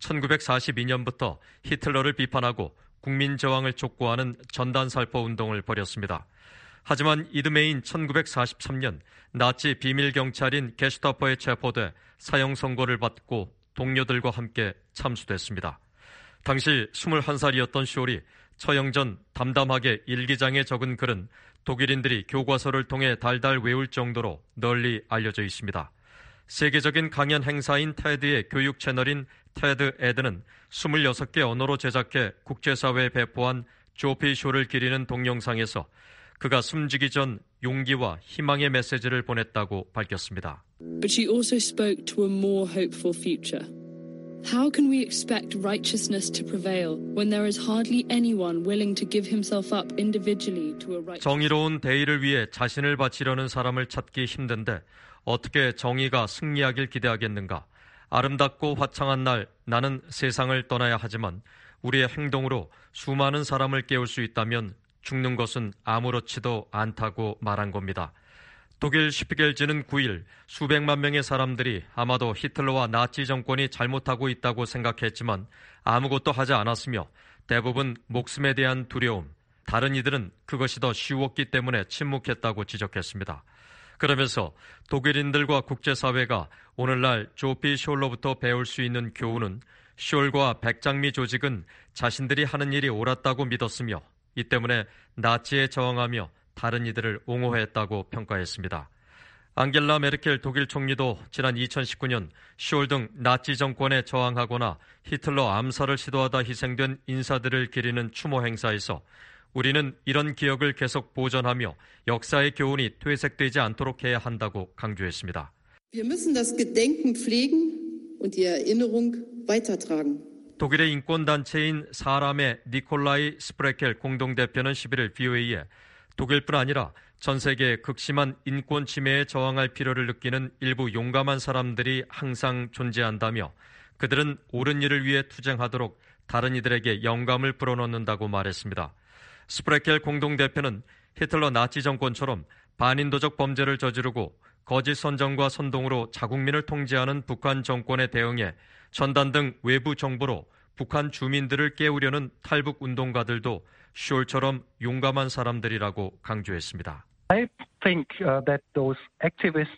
1942년부터 히틀러를 비판하고 국민 저항을 촉구하는 전단 살포 운동을 벌였습니다. 하지만 이듬해인 1943년 나치 비밀 경찰인 게슈타포에 체포돼 사형 선고를 받고 동료들과 함께 참수됐습니다. 당시 21살이었던 숄이 처형 전 담담하게 일기장에 적은 글은 독일인들이 교과서를 통해 달달 외울 정도로 널리 알려져 있습니다. 세계적인 강연 행사인 테드의 교육 채널인 테드 에드는 26개 언어로 제작해 국제사회에 배포한 조피 숄을 기리는 동영상에서 그가 숨지기 전 용기와 희망의 메시지를 보냈다고 밝혔습니다. But she also spoke to a more hopeful future. How can we expect righteousness to prevail when there is hardly anyone willing to give himself up individually to a righteous... 정의로운 대의를 위해 자신을 바치려는 사람을 찾기 힘든데 어떻게 정의가 승리하길 기대하겠는가? 아름답고 화창한 날 나는 세상을 떠나야 하지만 우리의 행동으로 수많은 사람을 깨울 수 있다면 죽는 것은 아무렇지도 않다고 말한 겁니다. 독일 슈피겔지는 9일 수백만 명의 사람들이 아마도 히틀러와 나치 정권이 잘못하고 있다고 생각했지만 아무것도 하지 않았으며 대부분 목숨에 대한 두려움, 다른 이들은 그것이 더 쉬웠기 때문에 침묵했다고 지적했습니다. 그러면서 독일인들과 국제사회가 오늘날 조피 숄로부터 배울 수 있는 교훈은 숄과 백장미 조직은 자신들이 하는 일이 옳았다고 믿었으며 이 때문에 나치에 저항하며 다른 이들을 옹호했다고 평가했습니다. 앙겔라 메르켈 독일 총리도 지난 2019년 숄 등 나치 정권에 저항하거나 히틀러 암살을 시도하다 희생된 인사들을 기리는 추모 행사에서 우리는 이런 기억을 계속 보존하며 역사의 교훈이 퇴색되지 않도록 해야 한다고 강조했습니다. Wir müssen das Gedenken pflegen und die Erinnerung weitertragen. 독일의 인권단체인 사람의 니콜라이 스프레켈 공동대표는 11일 VOA에 독일뿐 아니라 전 세계의 극심한 인권 침해에 저항할 필요를 느끼는 일부 용감한 사람들이 항상 존재한다며 그들은 옳은 일을 위해 투쟁하도록 다른 이들에게 영감을 불어넣는다고 말했습니다. 스프레켈 공동대표는 히틀러 나치 정권처럼 반인도적 범죄를 저지르고 거짓 선전과 선동으로 자국민을 통제하는 북한 정권에 대응해 전단 등 외부 정보로 북한 주민들을 깨우려는 탈북 운동가들도 숄처럼 용감한 사람들이라고 강조했습니다. I think that those activists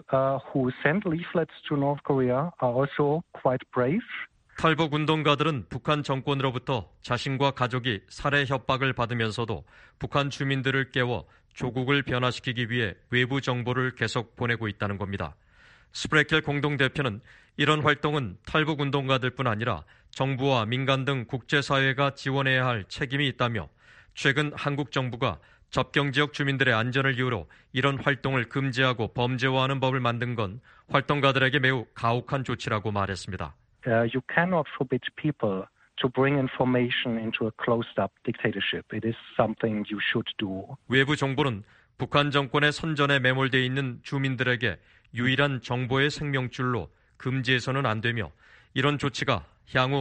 who send leaflets to North Korea are also quite brave. 탈북 운동가들은 북한 정권으로부터 자신과 가족이 살해 협박을 받으면서도 북한 주민들을 깨워 조국을 변화시키기 위해 외부 정보를 계속 보내고 있다는 겁니다. 스프레켈 공동대표는 이런 활동은 탈북 운동가들뿐 아니라 정부와 민간 등 국제사회가 지원해야 할 책임이 있다며 최근 한국 정부가 접경지역 주민들의 안전을 이유로 이런 활동을 금지하고 범죄화하는 법을 만든 건 활동가들에게 매우 가혹한 조치라고 말했습니다. You cannot forbid people to bring information into a closed-up dictatorship. It is something you should do. 외부 정보는 북한 정권의 선전에 매몰되어 있는 주민들에게 유일한 정보의 생명줄로 금지해서는 안 되며 이런 조치가 향후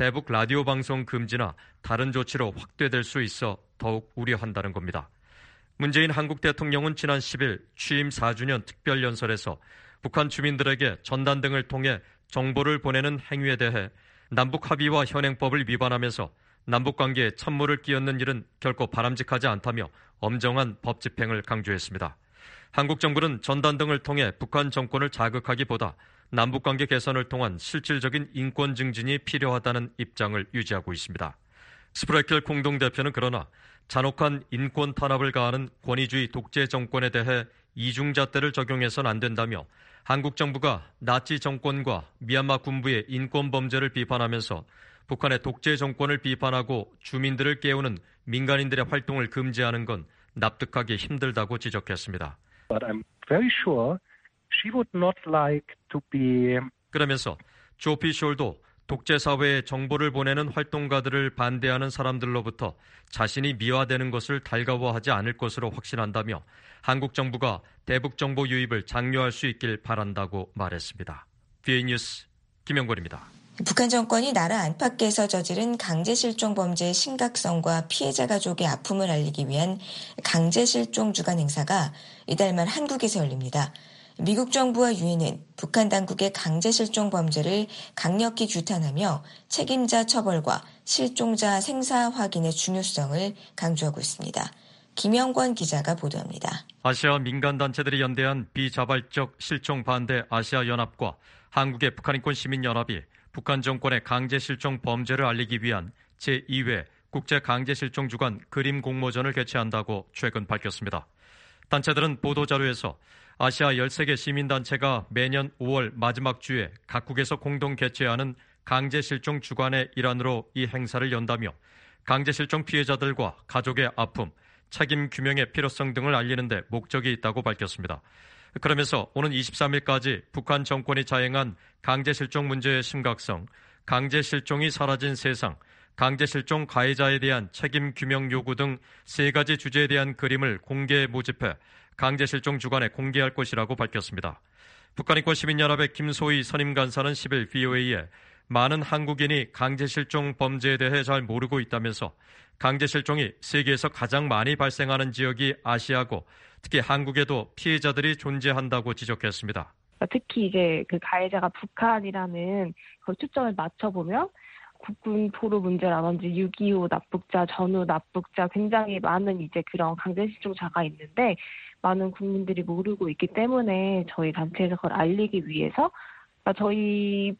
대북 라디오 방송 금지나 다른 조치로 확대될 수 있어 더욱 우려한다는 겁니다. 문재인 한국 대통령은 지난 10일 취임 4주년 특별연설에서 북한 주민들에게 전단 등을 통해 정보를 보내는 행위에 대해 남북 합의와 현행법을 위반하면서 남북관계에 찬물을 끼얹는 일은 결코 바람직하지 않다며 엄정한 법 집행을 강조했습니다. 한국 정부는 전단 등을 통해 북한 정권을 자극하기보다 남북관계 개선을 통한 실질적인 인권 증진이 필요하다는 입장을 유지하고 있습니다. 스프레켈 공동대표는 그러나 잔혹한 인권 탄압을 가하는 권위주의 독재 정권에 대해 이중잣대를 적용해서는 안 된다며 한국 정부가 나치 정권과 미얀마 군부의 인권 범죄를 비판하면서 북한의 독재 정권을 비판하고 주민들을 깨우는 민간인들의 활동을 금지하는 건 납득하기 힘들다고 지적했습니다. But I'm very sure she would not like to be... 그러면서 조피 숄도 독재 사회에 정보를 보내는 활동가들을 반대하는 사람들로부터 자신이 미화되는 것을 달가워하지 않을 것으로 확신한다며 한국 정부가 대북 정보 유입을 장려할 수 있길 바란다고 말했습니다. BA 뉴스 김영권입니다. 북한 정권이 나라 안팎에서 저지른 강제 실종 범죄의 심각성과 피해자 가족의 아픔을 알리기 위한 강제 실종 주간 행사가 이달 말 한국에서 열립니다. 미국 정부와 유엔은 북한 당국의 강제 실종 범죄를 강력히 규탄하며 책임자 처벌과 실종자 생사 확인의 중요성을 강조하고 있습니다. 김영권 기자가 보도합니다. 아시아 민간단체들이 연대한 비자발적 실종 반대 아시아연합과 한국의 북한인권시민연합이 북한 정권의 강제 실종 범죄를 알리기 위한 제2회 국제강제실종주간 그림 공모전을 개최한다고 최근 밝혔습니다. 단체들은 보도자료에서 아시아 13개 시민단체가 매년 5월 마지막 주에 각국에서 공동 개최하는 강제실종 주간의 일환으로 이 행사를 연다며 강제실종 피해자들과 가족의 아픔, 책임 규명의 필요성 등을 알리는 데 목적이 있다고 밝혔습니다. 그러면서 오는 23일까지 북한 정권이 자행한 강제실종 문제의 심각성, 강제실종이 사라진 세상, 강제실종 가해자에 대한 책임 규명 요구 등 3가지 주제에 대한 그림을 공개 모집해 강제실종 주간에 공개할 것이라고 밝혔습니다. 북한인권시민연합의 김소희 선임간사는 10일 VOA에 많은 한국인이 강제실종 범죄에 대해 잘 모르고 있다면서 강제실종이 세계에서 가장 많이 발생하는 지역이 아시아고 특히 한국에도 피해자들이 존재한다고 지적했습니다. 특히 이제 그 가해자가 북한이라는 그 초점을 맞춰보면 국군 포로 문제라든지 6.25 납북자, 전후 납북자 굉장히 많은 이제 그런 강제실종자가 있는데 많은 국민들이 모르고 있기 때문에 저희 단체에서 그걸 알리기 위해서 저희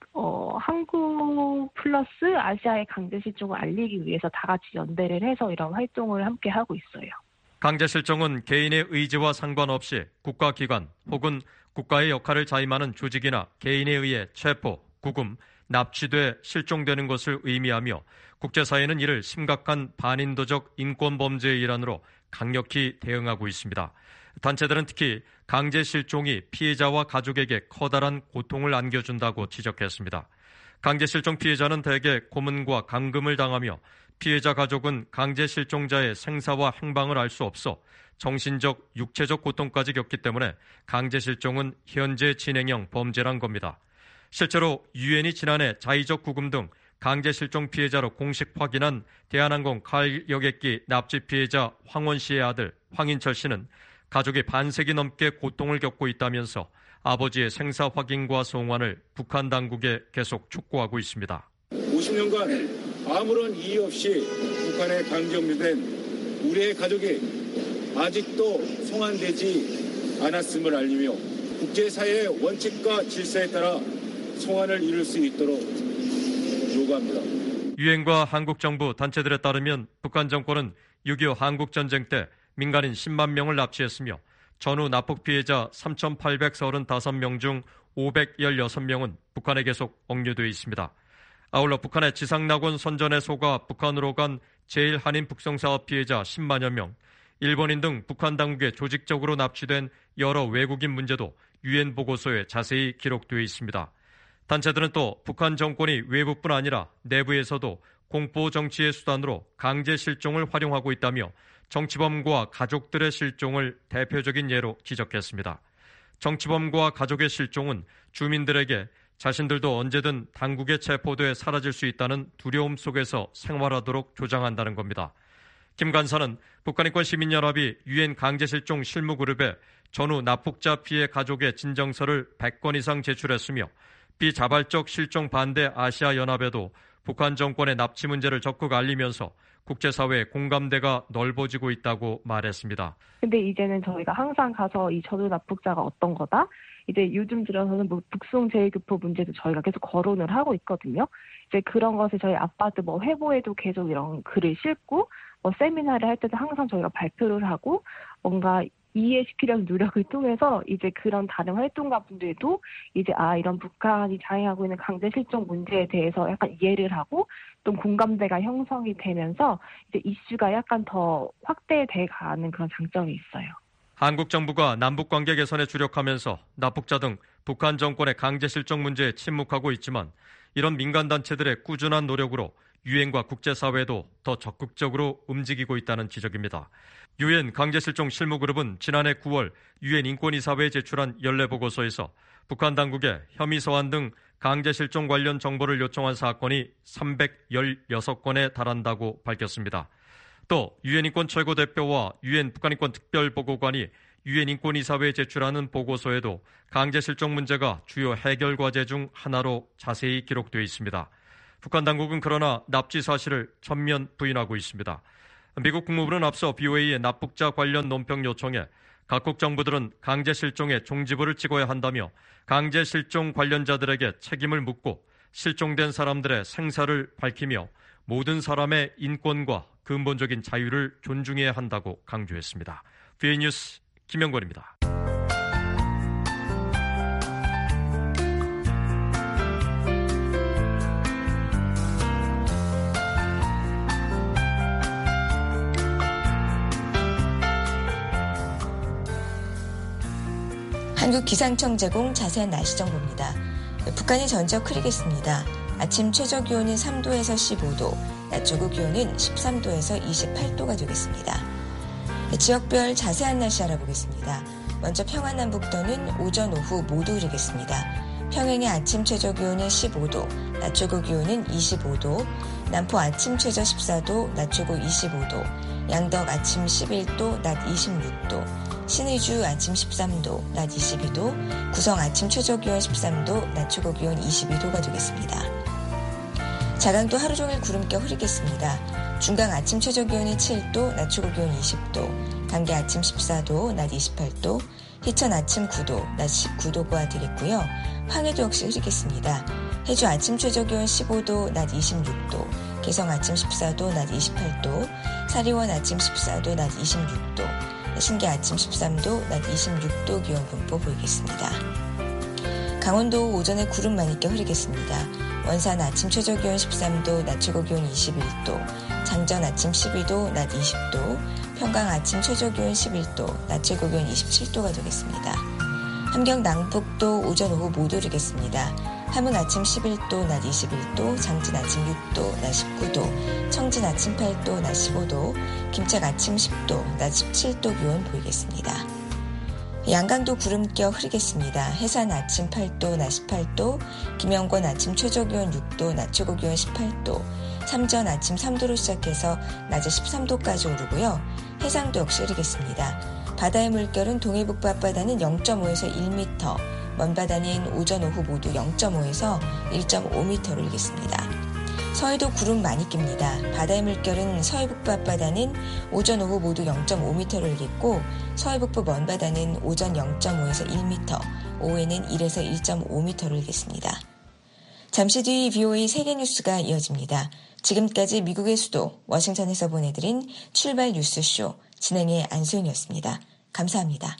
한국 플러스 아시아의 강제실종을 알리기 위해서 다 같이 연대를 해서 이런 활동을 함께 하고 있어요. 강제실종은 개인의 의지와 상관없이 국가기관 혹은 국가의 역할을 자임하는 조직이나 개인에 의해 체포, 구금, 납치돼 실종되는 것을 의미하며 국제사회는 이를 심각한 반인도적 인권범죄의 일환으로 강력히 대응하고 있습니다. 단체들은 특히 강제실종이 피해자와 가족에게 커다란 고통을 안겨준다고 지적했습니다. 강제실종 피해자는 대개 고문과 감금을 당하며 피해자 가족은 강제실종자의 생사와 행방을 알 수 없어 정신적, 육체적 고통까지 겪기 때문에 강제실종은 현재 진행형 범죄란 겁니다. 실제로 유엔이 지난해 자의적 구금 등 강제실종 피해자로 공식 확인한 대한항공 칼 여객기 납치 피해자 황원 씨의 아들 황인철 씨는 가족이 반세기 넘게 고통을 겪고 있다면서 아버지의 생사 확인과 송환을 북한 당국에 계속 촉구하고 있습니다. 50년간 아무런 이유 없이 북한에 강제업류된 우리의 가족이 아직도 송환되지 않았음을 알리며 국제사회의 원칙과 질서에 따라 송환을 이룰 수 있도록 요구합니다. 유엔과 한국 정부 단체들에 따르면 북한 정권은 6.25 한국전쟁 때 민간인 10만 명을 납치했으며 전후 납북 피해자 3,835명 중 516명은 북한에 계속 억류되어 있습니다. 아울러 북한의 지상낙원 선전에 속아 북한으로 간 제1한인 북송사업 피해자 10만여 명, 일본인 등 북한 당국에 조직적으로 납치된 여러 외국인 문제도 유엔 보고서에 자세히 기록되어 있습니다. 단체들은 또 북한 정권이 외부뿐 아니라 내부에서도 공포 정치의 수단으로 강제 실종을 활용하고 있다며 정치범과 가족들의 실종을 대표적인 예로 지적했습니다. 정치범과 가족의 실종은 주민들에게 자신들도 언제든 당국의 체포돼 사라질 수 있다는 두려움 속에서 생활하도록 조장한다는 겁니다. 김 간사는 북한인권시민연합이 유엔 강제실종 실무그룹에 전후 납북자 피해 가족의 진정서를 100건 이상 제출했으며 비자발적 실종 반대 아시아연합에도 북한 정권의 납치 문제를 적극 알리면서 국제사회의 공감대가 넓어지고 있다고 말했습니다. 근데 이제는 저희가 항상 가서 이 전후 납북자가 어떤 거다? 이제 요즘 들어서는 뭐 북송 재교포 문제도 저희가 계속 거론을 하고 있거든요. 이제 그런 것을 저희 아빠도 뭐 회보에도 계속 이런 글을 싣고 뭐 세미나를 할 때도 항상 저희가 발표를 하고 뭔가 이해시키려는 노력을 통해서 이제 그런 다른 활동가 분들도 이제 이런 북한이 자행하고 있는 강제 실종 문제에 대해서 약간 이해를 하고 좀 공감대가 형성이 되면서 이제 이슈가 약간 더 확대돼 가는 그런 장점이 있어요. 한국 정부가 남북 관계 개선에 주력하면서 납북자 등 북한 정권의 강제 실종 문제에 침묵하고 있지만 이런 민간단체들의 꾸준한 노력으로 유엔과 국제사회도 더 적극적으로 움직이고 있다는 지적입니다. 유엔 강제실종 실무그룹은 지난해 9월 유엔 인권이사회에 제출한 연례보고서에서 북한 당국에 혐의 서한 등 강제실종 관련 정보를 요청한 사건이 316건에 달한다고 밝혔습니다. 또 유엔 인권 최고대표와 유엔 북한인권 특별보고관이 유엔 인권이사회에 제출하는 보고서에도 강제실종 문제가 주요 해결 과제 중 하나로 자세히 기록되어 있습니다. 북한 당국은 그러나 납치 사실을 전면 부인하고 있습니다. 미국 국무부는 앞서 BOA의 납북자 관련 논평 요청에 각국 정부들은 강제 실종의 종지부를 찍어야 한다며 강제 실종 관련자들에게 책임을 묻고 실종된 사람들의 생사를 밝히며 모든 사람의 인권과 근본적인 자유를 존중해야 한다고 강조했습니다. BOA 뉴스 김영권입니다. 한국기상청 제공 자세한 날씨 정보입니다. 북한이 전적 흐리겠습니다. 아침 최저기온은 3도에서 15도, 낮 최고기온은 13도에서 28도가 되겠습니다. 지역별 자세한 날씨 알아보겠습니다. 먼저 평안남북도는 오전, 오후 모두 흐리겠습니다. 평양의 아침 최저기온은 15도, 낮 최고기온은 25도, 남포 아침 최저 14도, 낮 최고 25도, 양덕 아침 11도, 낮 26도, 신의주 아침 13도, 낮 22도, 구성 아침 최저기온 13도, 낮 최고기온 22도가 되겠습니다. 자강도 하루 종일 구름 껴 흐리겠습니다. 중강 아침 최저기온이 7도, 낮 최고기온 20도, 강계 아침 14도, 낮 28도, 희천 아침 9도, 낮 19도가 되겠고요. 황해도 역시 흐리겠습니다. 해주 아침 최저기온 15도, 낮 26도, 개성 아침 14도, 낮 28도, 사리원 아침 14도, 낮 26도, 신계 아침 13도, 낮 26도 기온 분포 보이겠습니다. 강원도 오전에 구름 많이 껴 흐리겠습니다. 원산 아침 최저기온 13도, 낮 최고기온 21도, 장전 아침 12도, 낮 20도, 평강 아침 최저기온 11도, 낮 최고기온 27도가 되겠습니다. 함경 남북도 오전 오후 모두 흐리겠습니다. 함흥 아침 11도, 낮 21도, 장진 아침 6도, 낮 19도, 청진 아침 8도, 낮 15도, 김책 아침 10도, 낮 17도 기온 보이겠습니다. 양강도 구름 껴 흐리겠습니다. 해산 아침 8도, 낮 18도, 김영권 아침 최저기온 6도, 낮 최고기온 18도, 삼전 아침 3도로 시작해서 낮에 13도까지 오르고요. 해상도 역시 흐리겠습니다. 바다의 물결은 동해북부 앞바다는 0.5에서 1m, 먼바다는 오전 오후 모두 0.5에서 1.5m로 일겠습니다. 서해도 구름 많이 낍니다. 바다의 물결은 서해북부 앞바다는 오전 오후 모두 0.5m로 일겠고 서해북부 먼바다는 오전 0.5에서 1m, 오후에는 1에서 1.5m로 일겠습니다. 잠시 뒤 BOA 세계뉴스가 이어집니다. 지금까지 미국의 수도 워싱턴에서 보내드린 출발 뉴스쇼 진행의 안소연이었습니다. 감사합니다.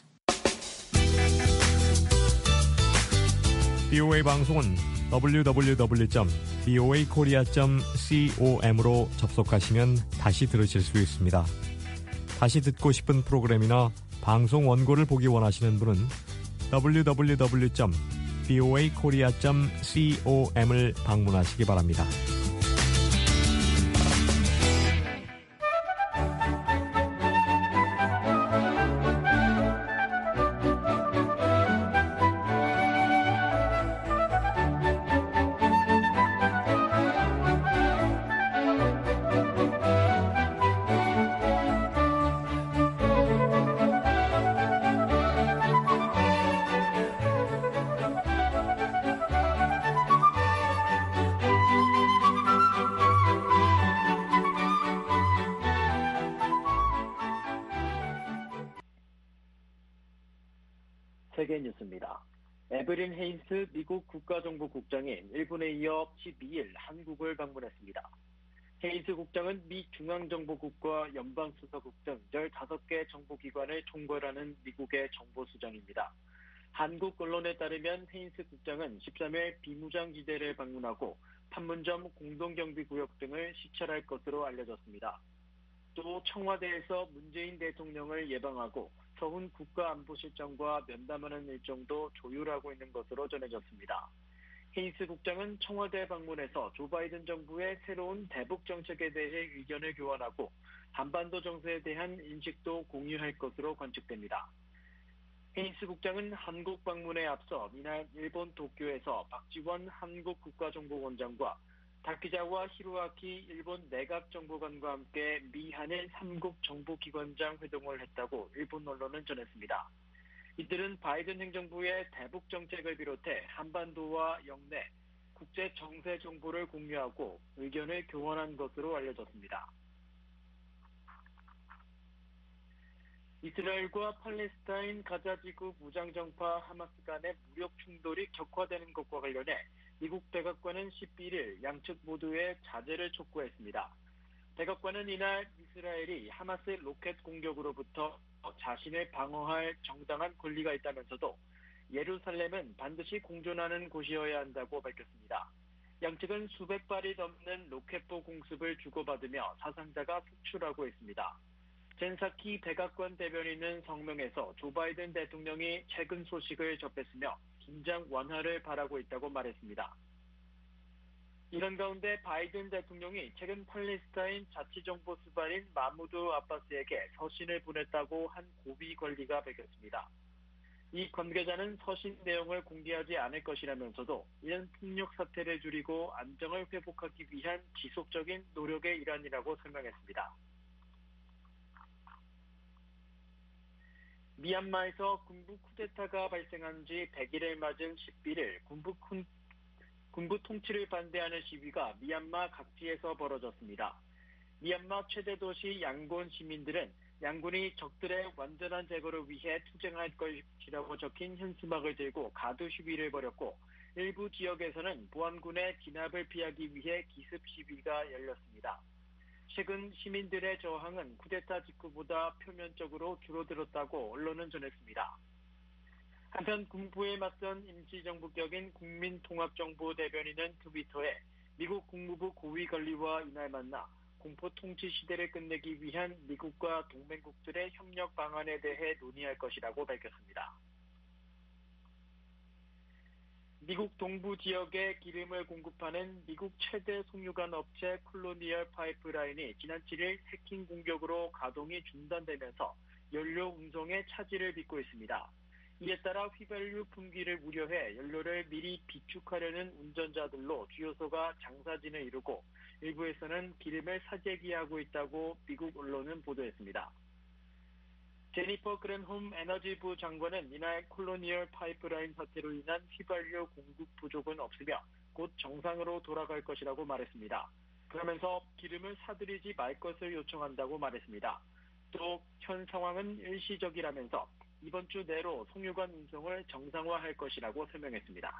BOA 방송은 www.boakorea.com으로 접속하시면 다시 들으실 수 있습니다. 다시 듣고 싶은 프로그램이나 방송 원고를 보기 원하시는 분은 www.boakorea.com을 방문하시기 바랍니다. 세계뉴스입니다. 에브린 헤인스 미국 국가정보국장이 일본에 이어 12일 한국을 방문했습니다. 헤인스 국장은 미 중앙정보국과 연방수사국 등 15개 정보기관을 총괄하는 미국의 정보수장입니다. 한국 언론에 따르면 헤인스 국장은 13일 비무장지대를 방문하고 판문점 공동경비구역 등을 시찰할 것으로 알려졌습니다. 또 청와대에서 문재인 대통령을 예방하고 서훈 국가안보실장과 면담하는 일정도 조율하고 있는 것으로 전해졌습니다. 헤인스 국장은 청와대 방문에서 조 바이든 정부의 새로운 대북 정책에 대해 의견을 교환하고 한반도 정세에 대한 인식도 공유할 것으로 관측됩니다. 헤인스 국장은 한국 방문에 앞서 이날 일본 도쿄에서 박지원 한국 국가정보원장과 다키자와 히로아키 일본 내각정보관과 함께 미한일 3국 정보기관장 회동을 했다고 일본 언론은 전했습니다. 이들은 바이든 행정부의 대북 정책을 비롯해 한반도와 영내, 국제 정세 정보를 공유하고 의견을 교환한 것으로 알려졌습니다. 이스라엘과 팔레스타인 가자지구 무장정파 하마스 간의 무력 충돌이 격화되는 것과 관련해 미국 백악관은 11일 양측 모두의 자제를 촉구했습니다. 백악관은 이날 이스라엘이 하마스 로켓 공격으로부터 자신을 방어할 정당한 권리가 있다면서도 예루살렘은 반드시 공존하는 곳이어야 한다고 밝혔습니다. 양측은 수백 발이 넘는 로켓포 공습을 주고받으며 사상자가 속출하고 있습니다. 젠사키 백악관 대변인은 성명에서 조 바이든 대통령이 최근 소식을 접했으며 긴장 완화를 바라고 있다고 말했습니다. 이런 가운데 바이든 대통령이 최근 팔레스타인 자치정부 수반인 마무드 아바스에게 서신을 보냈다고 한 고위 관리가 밝혔습니다. 이 관계자는 서신 내용을 공개하지 않을 것이라면서도 이런 폭력 사태를 줄이고 안정을 회복하기 위한 지속적인 노력의 일환이라고 설명했습니다. 미얀마에서 군부 쿠데타가 발생한 지 100일을 맞은 11일 군부 통치를 반대하는 시위가 미얀마 각지에서 벌어졌습니다. 미얀마 최대 도시 양곤 시민들은 양곤이 적들의 완전한 제거를 위해 투쟁할 것이라고 적힌 현수막을 들고 가두 시위를 벌였고 일부 지역에서는 보안군의 진압을 피하기 위해 기습 시위가 열렸습니다. 최근 시민들의 저항은 쿠데타 직후보다 표면적으로 줄어들었다고 언론은 전했습니다. 한편 군부에 맞선 임시정부격인 국민통합정부 대변인은 트위터에 미국 국무부 고위 관리와 이날 만나 공포 통치 시대를 끝내기 위한 미국과 동맹국들의 협력 방안에 대해 논의할 것이라고 밝혔습니다. 미국 동부 지역에 기름을 공급하는 미국 최대 석유관 업체 콜로니얼 파이프라인이 지난 7일 해킹 공격으로 가동이 중단되면서 연료 운송에 차질을 빚고 있습니다. 이에 따라 휘발유 품귀를 우려해 연료를 미리 비축하려는 운전자들로 주요소가 장사진을 이루고 일부에서는 기름을 사재기하고 있다고 미국 언론은 보도했습니다. 제니퍼 그랜홈 에너지부 장관은 이날 콜로니얼 파이프라인 사태로 인한 휘발유 공급 부족은 없으며 곧 정상으로 돌아갈 것이라고 말했습니다. 그러면서 기름을 사들이지 말 것을 요청한다고 말했습니다. 또 현 상황은 일시적이라면서 이번 주 내로 석유관 운송을 정상화할 것이라고 설명했습니다.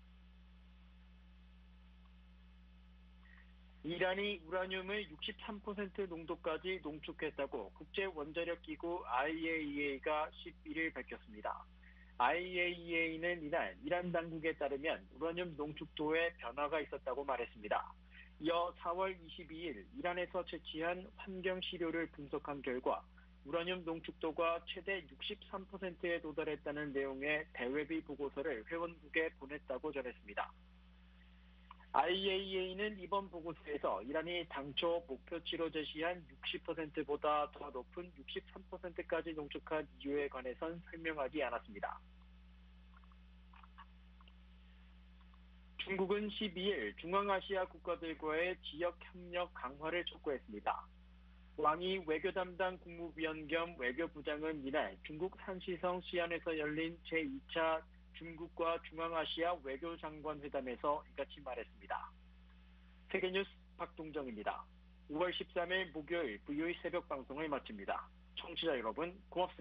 이란이 우라늄을 63% 농도까지 농축했다고 국제원자력기구 IAEA가 11일 밝혔습니다. IAEA는 이날 이란 당국에 따르면 우라늄 농축도에 변화가 있었다고 말했습니다. 이어 4월 22일 이란에서 채취한 환경시료를 분석한 결과 우라늄 농축도가 최대 63%에 도달했다는 내용의 대외비 보고서를 회원국에 보냈다고 전했습니다. IAEA는 이번 보고서에서 이란이 당초 목표치로 제시한 60%보다 더 높은 63%까지 농축한 이유에 관해선 설명하지 않았습니다. 중국은 12일 중앙아시아 국가들과의 지역 협력 강화를 촉구했습니다. 왕이 외교 담당 국무위원 겸 외교부장은 이날 중국 산시성 시안에서 열린 제2차 중국과 중앙아시아 외교장관 회담에서 이같이 말했습니다. 세계뉴스 박동정입니다. 5월 13일 목요일 VOA 새벽 방송을 마칩니다. 청취자 여러분 고맙습니다.